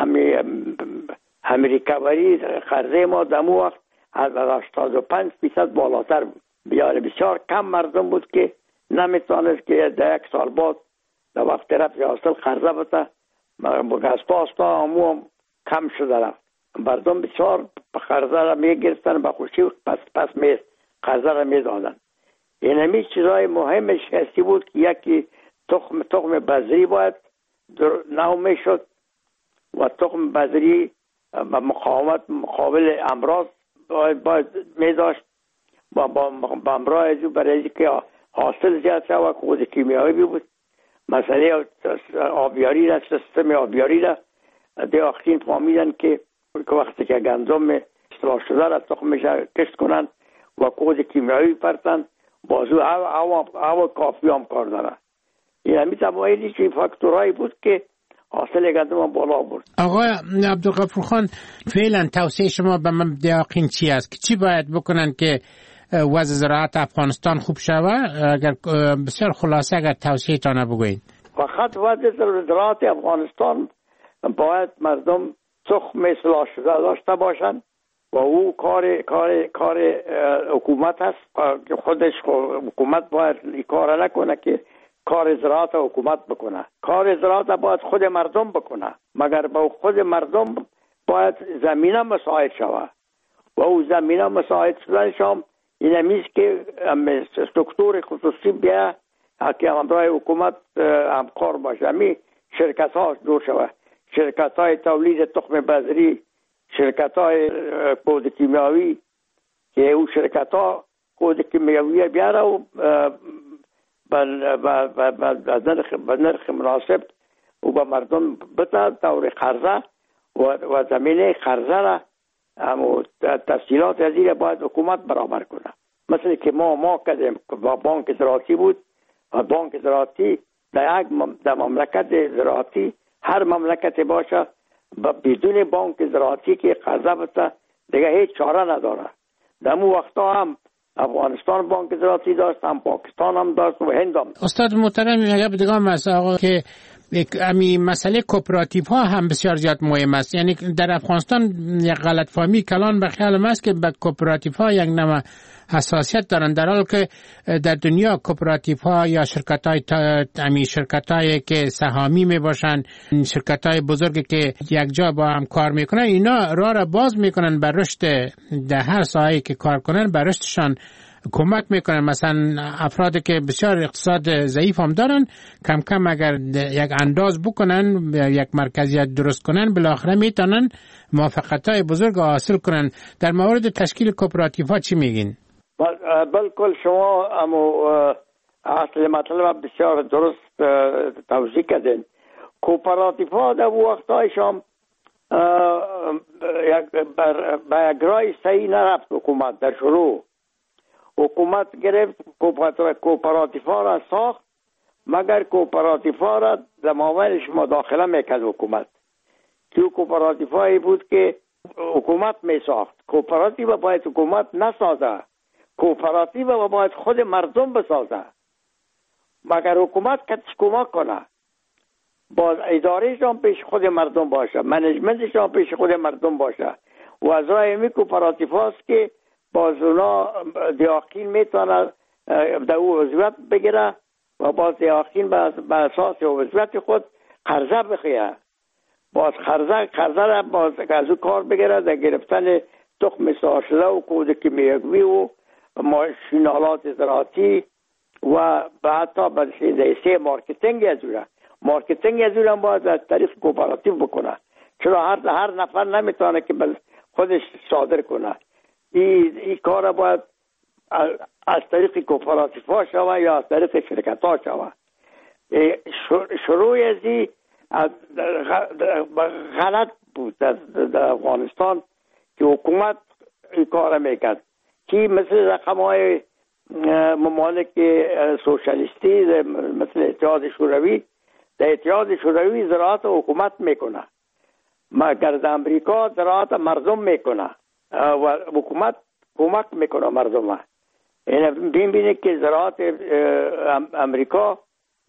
هم ریکاوری قرضه ما دمو وقت از هشتاد و پنج درصد بالاتر بود. بیاره بسیار کم مردم بود که نمیتونست که در یک سال بعد در وقت رفت حاصل قرضه بده. بگستا استا همو هم کم شده رفت. مردم بسیار قرضه را میگرفتن به خوشی پس پس می قرضه را میدادن. این همی چیزای مهمش هستی بود که یکی تخم تخم بذری باید نو میشد و تخم بذری با مقاومت مقابل امراض باید, باید می داشت با, با, با امراض برای که حاصل زیاد شد و خود کیمیایی بود. مسئله آبیاری را سیستم آبیاری را دیاخین فهمیدن که وقتی که گندم اصلاح شده را تخمش کشت کنند و کود کیمیایی پرتن بازو هوا کافی هم کار داره. این همی تمایلی که فاکتورهایی بود که حاصل گندم بالا برد. آقای عبدالغفور خان، فعلا توصیه شما به مبدعاقین چی است که چی باید بکنن که وضع زراعت افغانستان خوب شود؟ اگر بسیار خلاصه اگر توصیه تانه بگوین. فقط وضع زراعت افغانستان باید مردم تخم اصلاح شده داشته باشند و او کار کار کار حکومت است که خودش حکومت باید این کار نکنه که کار زراعت حکومت بکنه. کار زراعت باید خود مردم بکنه، مگر با خود مردم باید زمینه مساعد شود و او زمینه مساعد شدنش هم این همیست که دکتر خصوصی بیا که همراه حکومت همکار باشه. همی شرکت ها دور شود، شرکت های تولید تخم بذری، شرکت های کود کیمیاوی که او شرکت ها کود کیمیاوی بیاره و به نرخ مناسب و به مردم بده دور قرضه و زمینه قرضه را تفصیلات ازیر باید حکومت برابر کنه. مثل که ما ما کردیم با بانک زراعتی بود و بانک زراعتی در یک در مملکت زراعتی هر مملکت باشه بدون بانک زراعتی که قرضه بده دیگه هیچ چاره نداره. در مو وقتا هم افغانستان بانک زراعتی داشت، هم پاکستان هم داشت و هند هم. استاد محترم اگر بدگم است آقا که امی مسئله کوپراتیو ها هم بسیار زیاد مهم است. یعنی در افغانستان یک غلط فهمی کلان به خیال است که به کوپراتیو ها یک نوع حساسیت دارن، در حالی که در دنیا کوپراتیو ها یا شرکت های امی شرکت هایی که سهامی می باشن، شرکت های بزرگی که یک جا با هم کار میکنن، اینا راه را باز میکنن بر رشد در هر ساحه‌ای که کار کنن، بر رشدشان کمک میکنن. مثلا افرادی که بسیار اقتصاد ضعیف هم دارن کم کم اگر یک انداز بکنن، یک مرکزیت درست کنن، بالاخره میتونن موفقیت‌های بزرگ حاصل کنن. در مورد تشکیل کوپراتیو ها چی میگین؟ بالکل شما امو اصل مطلب بسیار درست توضیح کردین. کوپراتیو ها در وقتای شام به یک راه صحیح نرفت. حکومت در شروع حکومت گرفت کوپراتیو ها را ساخت، مگر کوپراتیو ها را در معاملش مداخله میکرد حکومت. که کوپراتیو هایی بود که حکومت می ساخت. کوپراتیو باید حکومت نسازه، کوپراتیو باید خود مردم بسازه. مگر حکومت کتش کمک کنه، باز ادارهش هم پیش خود مردم باشه، منیجمنتش هم پیش خود مردم باشه. و از راه می کوپراتیو هاست که باز اونا دیاقین میتونه در او عضویت بگیره و باز دیاقین به اساس عضویت خود قرضه بخیه. باز قرضه قرضه را باز از او کار بگیره در گرفتن تخم اصلاح شده و کود کیمیاوی و ماشینالات زراعتی و حتی به حیثیت مارکتینگ از او. مارکتینگ از او باید از طریق کوپراتیو بکنه، چرا هر هر نفر نمیتونه که خودش صادر کنه. این ای کار باید از طریق کوپراتیو ها شوه یا از طریق شرکت ها شوه. شروع از این غلط بود در افغانستان که حکومت این کار میکرد که مثل رقم های ممالک سوشالیستی مثل اتحاد شوروی، در اتحاد شوروی زراعت حکومت میکنه، مگر در امریکا زراعت مردم میکنه و حکومت کمک میکنه مردم. این بین بینه که زراعت امریکا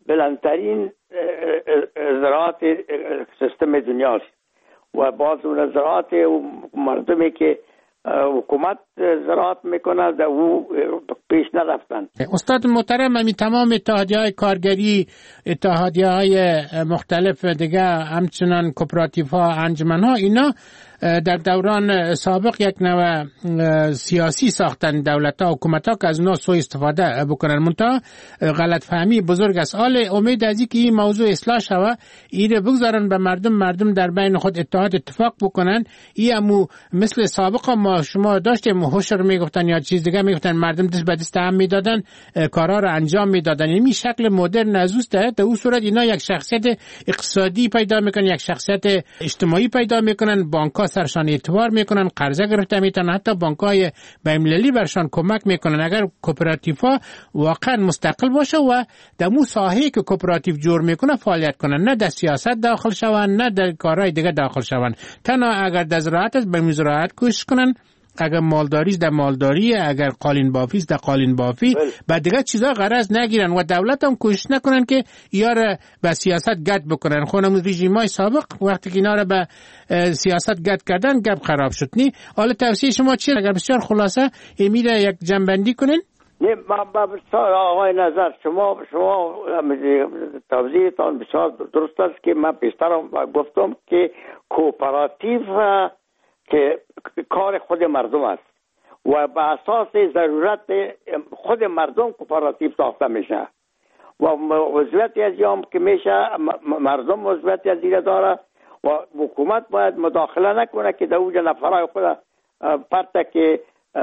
بلندترین زراعت سیستم دنیاست و باز اون زراعت و مردمی که حکومت زراعت میکنه در او پیش نرفتن. استاد محترم، همین تمام اتحادیه های کارگری، اتحادیه های مختلف دیگه، همچنان کوپراتیو ها، انجمن ها، اینا در دوران سابق یک نوع سیاسی ساختن دولت ها، حکومت ها که از اونا سوء استفاده بکنن. منتها غلط فهمی بزرگ است. حال امید از اینکه این موضوع اصلاح شوه، ایره بگذارن به مردم، مردم در بین خود اتحاد اتفاق بکنن. این امو مثل سابق ما شما داشتیم هوشر میگفتن یا چیز دیگه میگفتن، مردم دست به دست هم میدادن، کارا رو انجام میدادن. این شکل مدرن نزوسته. در اون صورت اینا یک شخصیت اقتصادی پیدا میکنن، یک شخصیت اجتماعی پیدا میکنن، بانک‌ها سرشان اعتبار میکنن، قرضه گرفته میتونن، حتی بانک‌های بین‌المللی برشان کمک میکنن. اگر کوپراتیوها واقعا مستقل باشه و در مو ساحه‌ای که کوپراتیو جور میکنه فعالیت کنن، نه در سیاست داخل شون، نه در کارهای دیگه داخل شون. تنها اگر در زراعت است به زراعت کوشش کنن، اگر مالداری است در مالداری، اگر قالین بافی است در قالین بافی، بعد دیگه چیزا غرض نگیرن و دولت هم کوشش نکنن که یار به سیاست گد بکنن. خونم رژیمای سابق وقتی که اینا رو به سیاست گد کردن گپ خراب شد. نی حالا توصیه شما چیه؟ اگر بسیار خلاصه امیده یک جنبندی کنین. نه ما بسیار آقای نظر شما شما توضیحتان بسیار درست است که من پیشترم گفتم که کوپراتیو که کار خود مردم است و به اساس ضرورت خود مردم کوپراتیو ساخته میشه و عضویت از یام که میشه مردم عضویت از دیگه داره و حکومت باید مداخله نکنه که در اوجه نفرای خود پرته که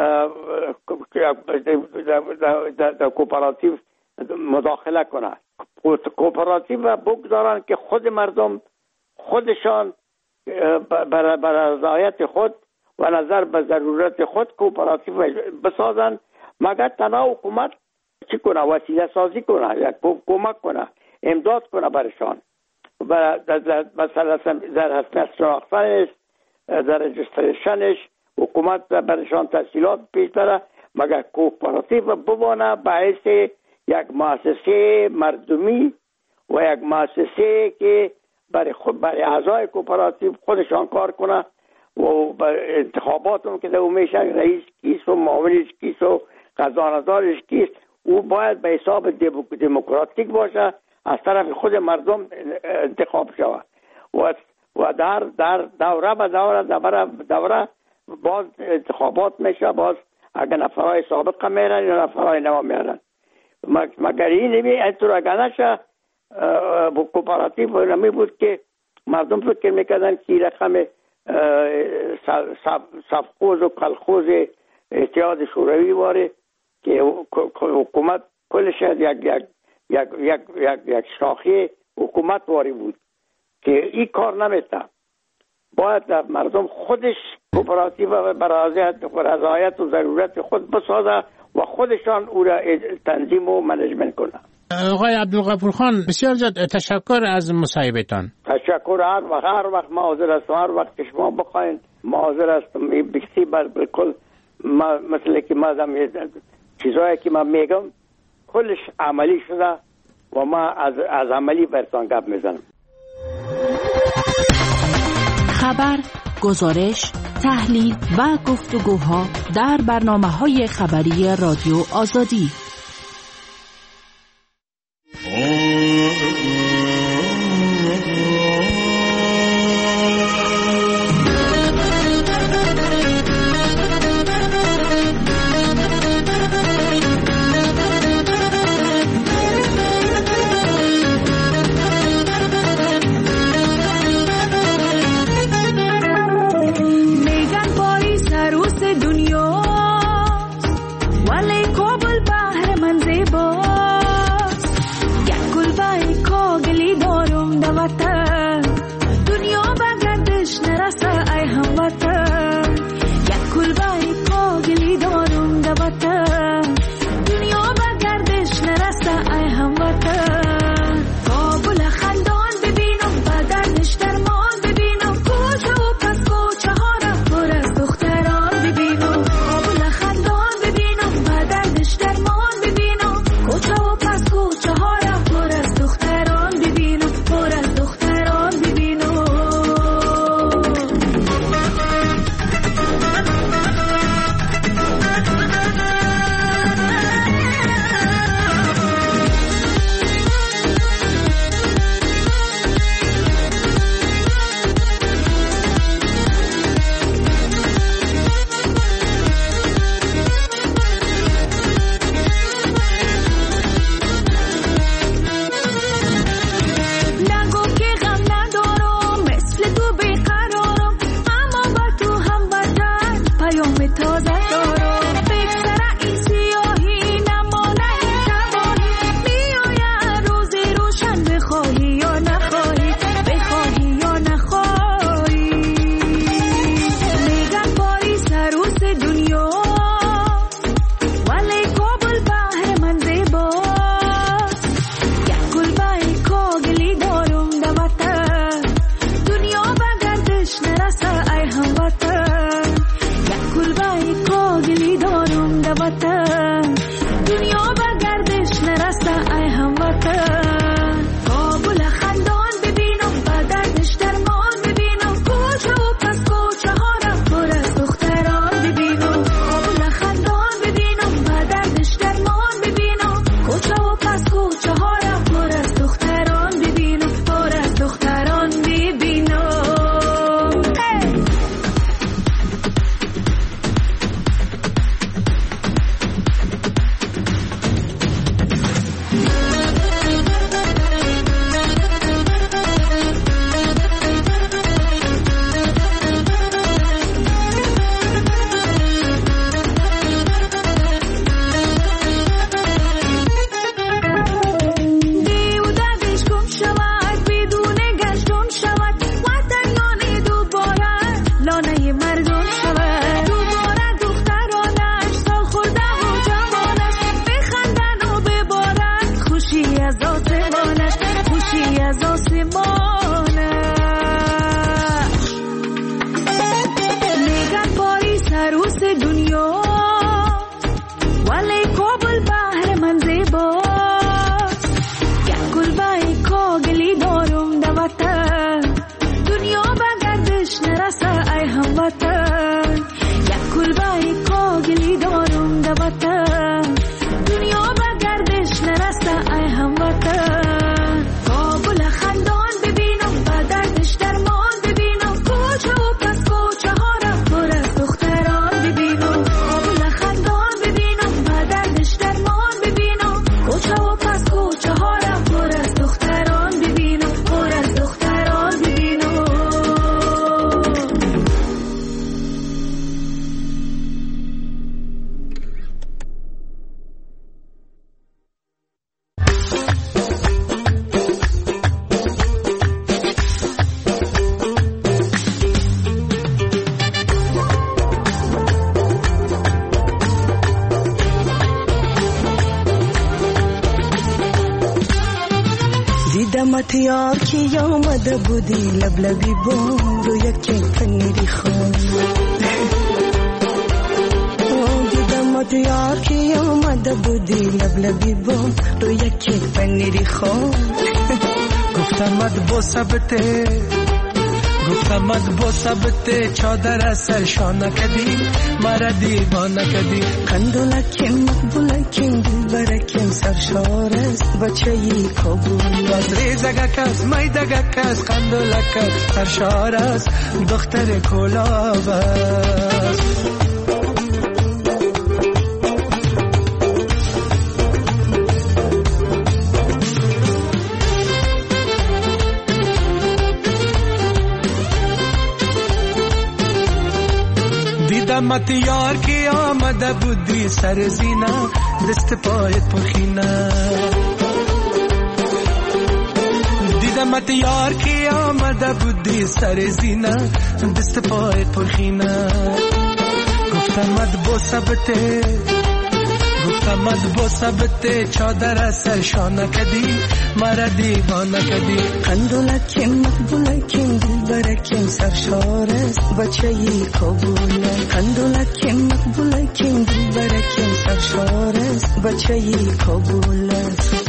در کوپراتیو مداخله کنه. کوپراتیو بگذارن که خود مردم خودشان بر رضایت خود و نظر به ضرورت خود کوپراتیو بسازن، مگر تنها حکومت چی کنه؟ وسیله سازی کنه، یک کمک کنه، امداد کنه برشان. مثلا در حسنیت شناختنش، در رجستریشنش حکومت برشان تسهیلات پیش بره، مگر کوپراتیو بمانه باعث یک مؤسسه مردمی و یک مؤسسه که برای خود برای اعضای کوپراتیو خودشان کار کنه و بر انتخاباتون که دو میشه رئیس کیست و معاونش کیست و خزانه‌دارش کیست، او باید به حساب دموکراتیک باشه، از طرف خود مردم انتخاب شود و و در در دوره به دوره دوره دوره باز انتخابات میشه، باز اگر نفرای سابق میرن یا نفرای نو میرن. مگر این نمی اینطور اگر نشه کوپراتیو نمی بود که مردم فکر میکردن که رقم صفخوز و کلخوز اتحاد شوروی واره که حکومت کلش یک یک یک یک یک یک شاخه حکومت واری بود که این کار نمیته. باید در مردم خودش کوپراتیو برای رضایت و ضرورت خود بسازه و خودشان او را تنظیم و منیجمنت کنه. آقای عبدالغفور خان بسیار زیاد تشکر از مصاحبهتان. تشکر. هر وقت هر وقت ما حاضر هستم، هر وقت که شما بخواین ما حاضر هستم. بکسی بالکل ما مثل که ما چیزایی که من میگم کلش عملی شده و ما از از عملی برتان گپ میزنم. خبر، گزارش، تحلیل و گفتگوها در برنامه‌های خبری رادیو آزادی. میگن پاریس عروس دنیاست ولی کابل بحر مثل دنیا ولی کابل بحر من زیبا یک کلبه کاغلی دارم در وطن دنیا به گردش نرسه ای هموطن یک کلبه کاغلی دارم در وطن دنیا به گردش نرسه ای هموطن کابل خندان ببینم به دردش درمان ببینم کوچه و پس کوچه ها را پر از دختران ببینم کابل خندان ببینم به دردش درمان ببینم کوچه و پس کوچه ها را پر از دختران ببینم پر از دختران ببینم دیدمت یار کی آمده بودی لبلبی بام رو یک پنیری خون دیدمت یار کی آمده بودی لبلبی بام رو یک پنیری خون گفتمت با ثبته گفتمت با ثبته چادر سرشانه کدی مرا دیوانه کدی قندولکیم مقبولکیم دلبرکیم سرشار است بچه ای کابل باز ریزگک است میدگک است قندولک است سرشار است دختر کلاب است دیدمت یار کی آمده بودی سر زینه دست پایت پرخینه دیدمت یار کی آمده بودی سر زینه دست پایت پرخینه گفتمت با ثبته گفتمت با ثبته چادر سرشانه کدی مرا دیوانه کدی قندولکیم مقبولکیم دلبرکیم سرشار است بچه ای کابل قندولکیم مقبولکیم دلبرکیم سرشار است بچه ای کابل است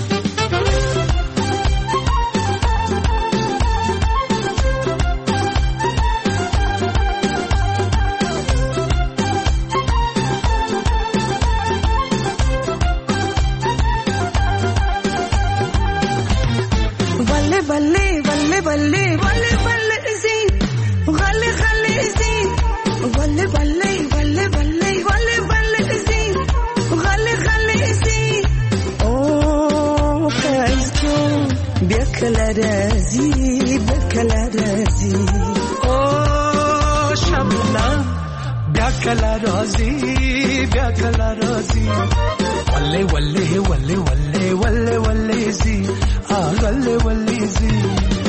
بله بله بله بله بله زی غله غله زی بله بله بله بله بله بله زی غله غله زی او فایز جو بیا کلا رازی بیا کلا رازی او شبنا بیا کلا رازی بیا کلا رازی وله وله وله وله وله وله زی آه وله وله زی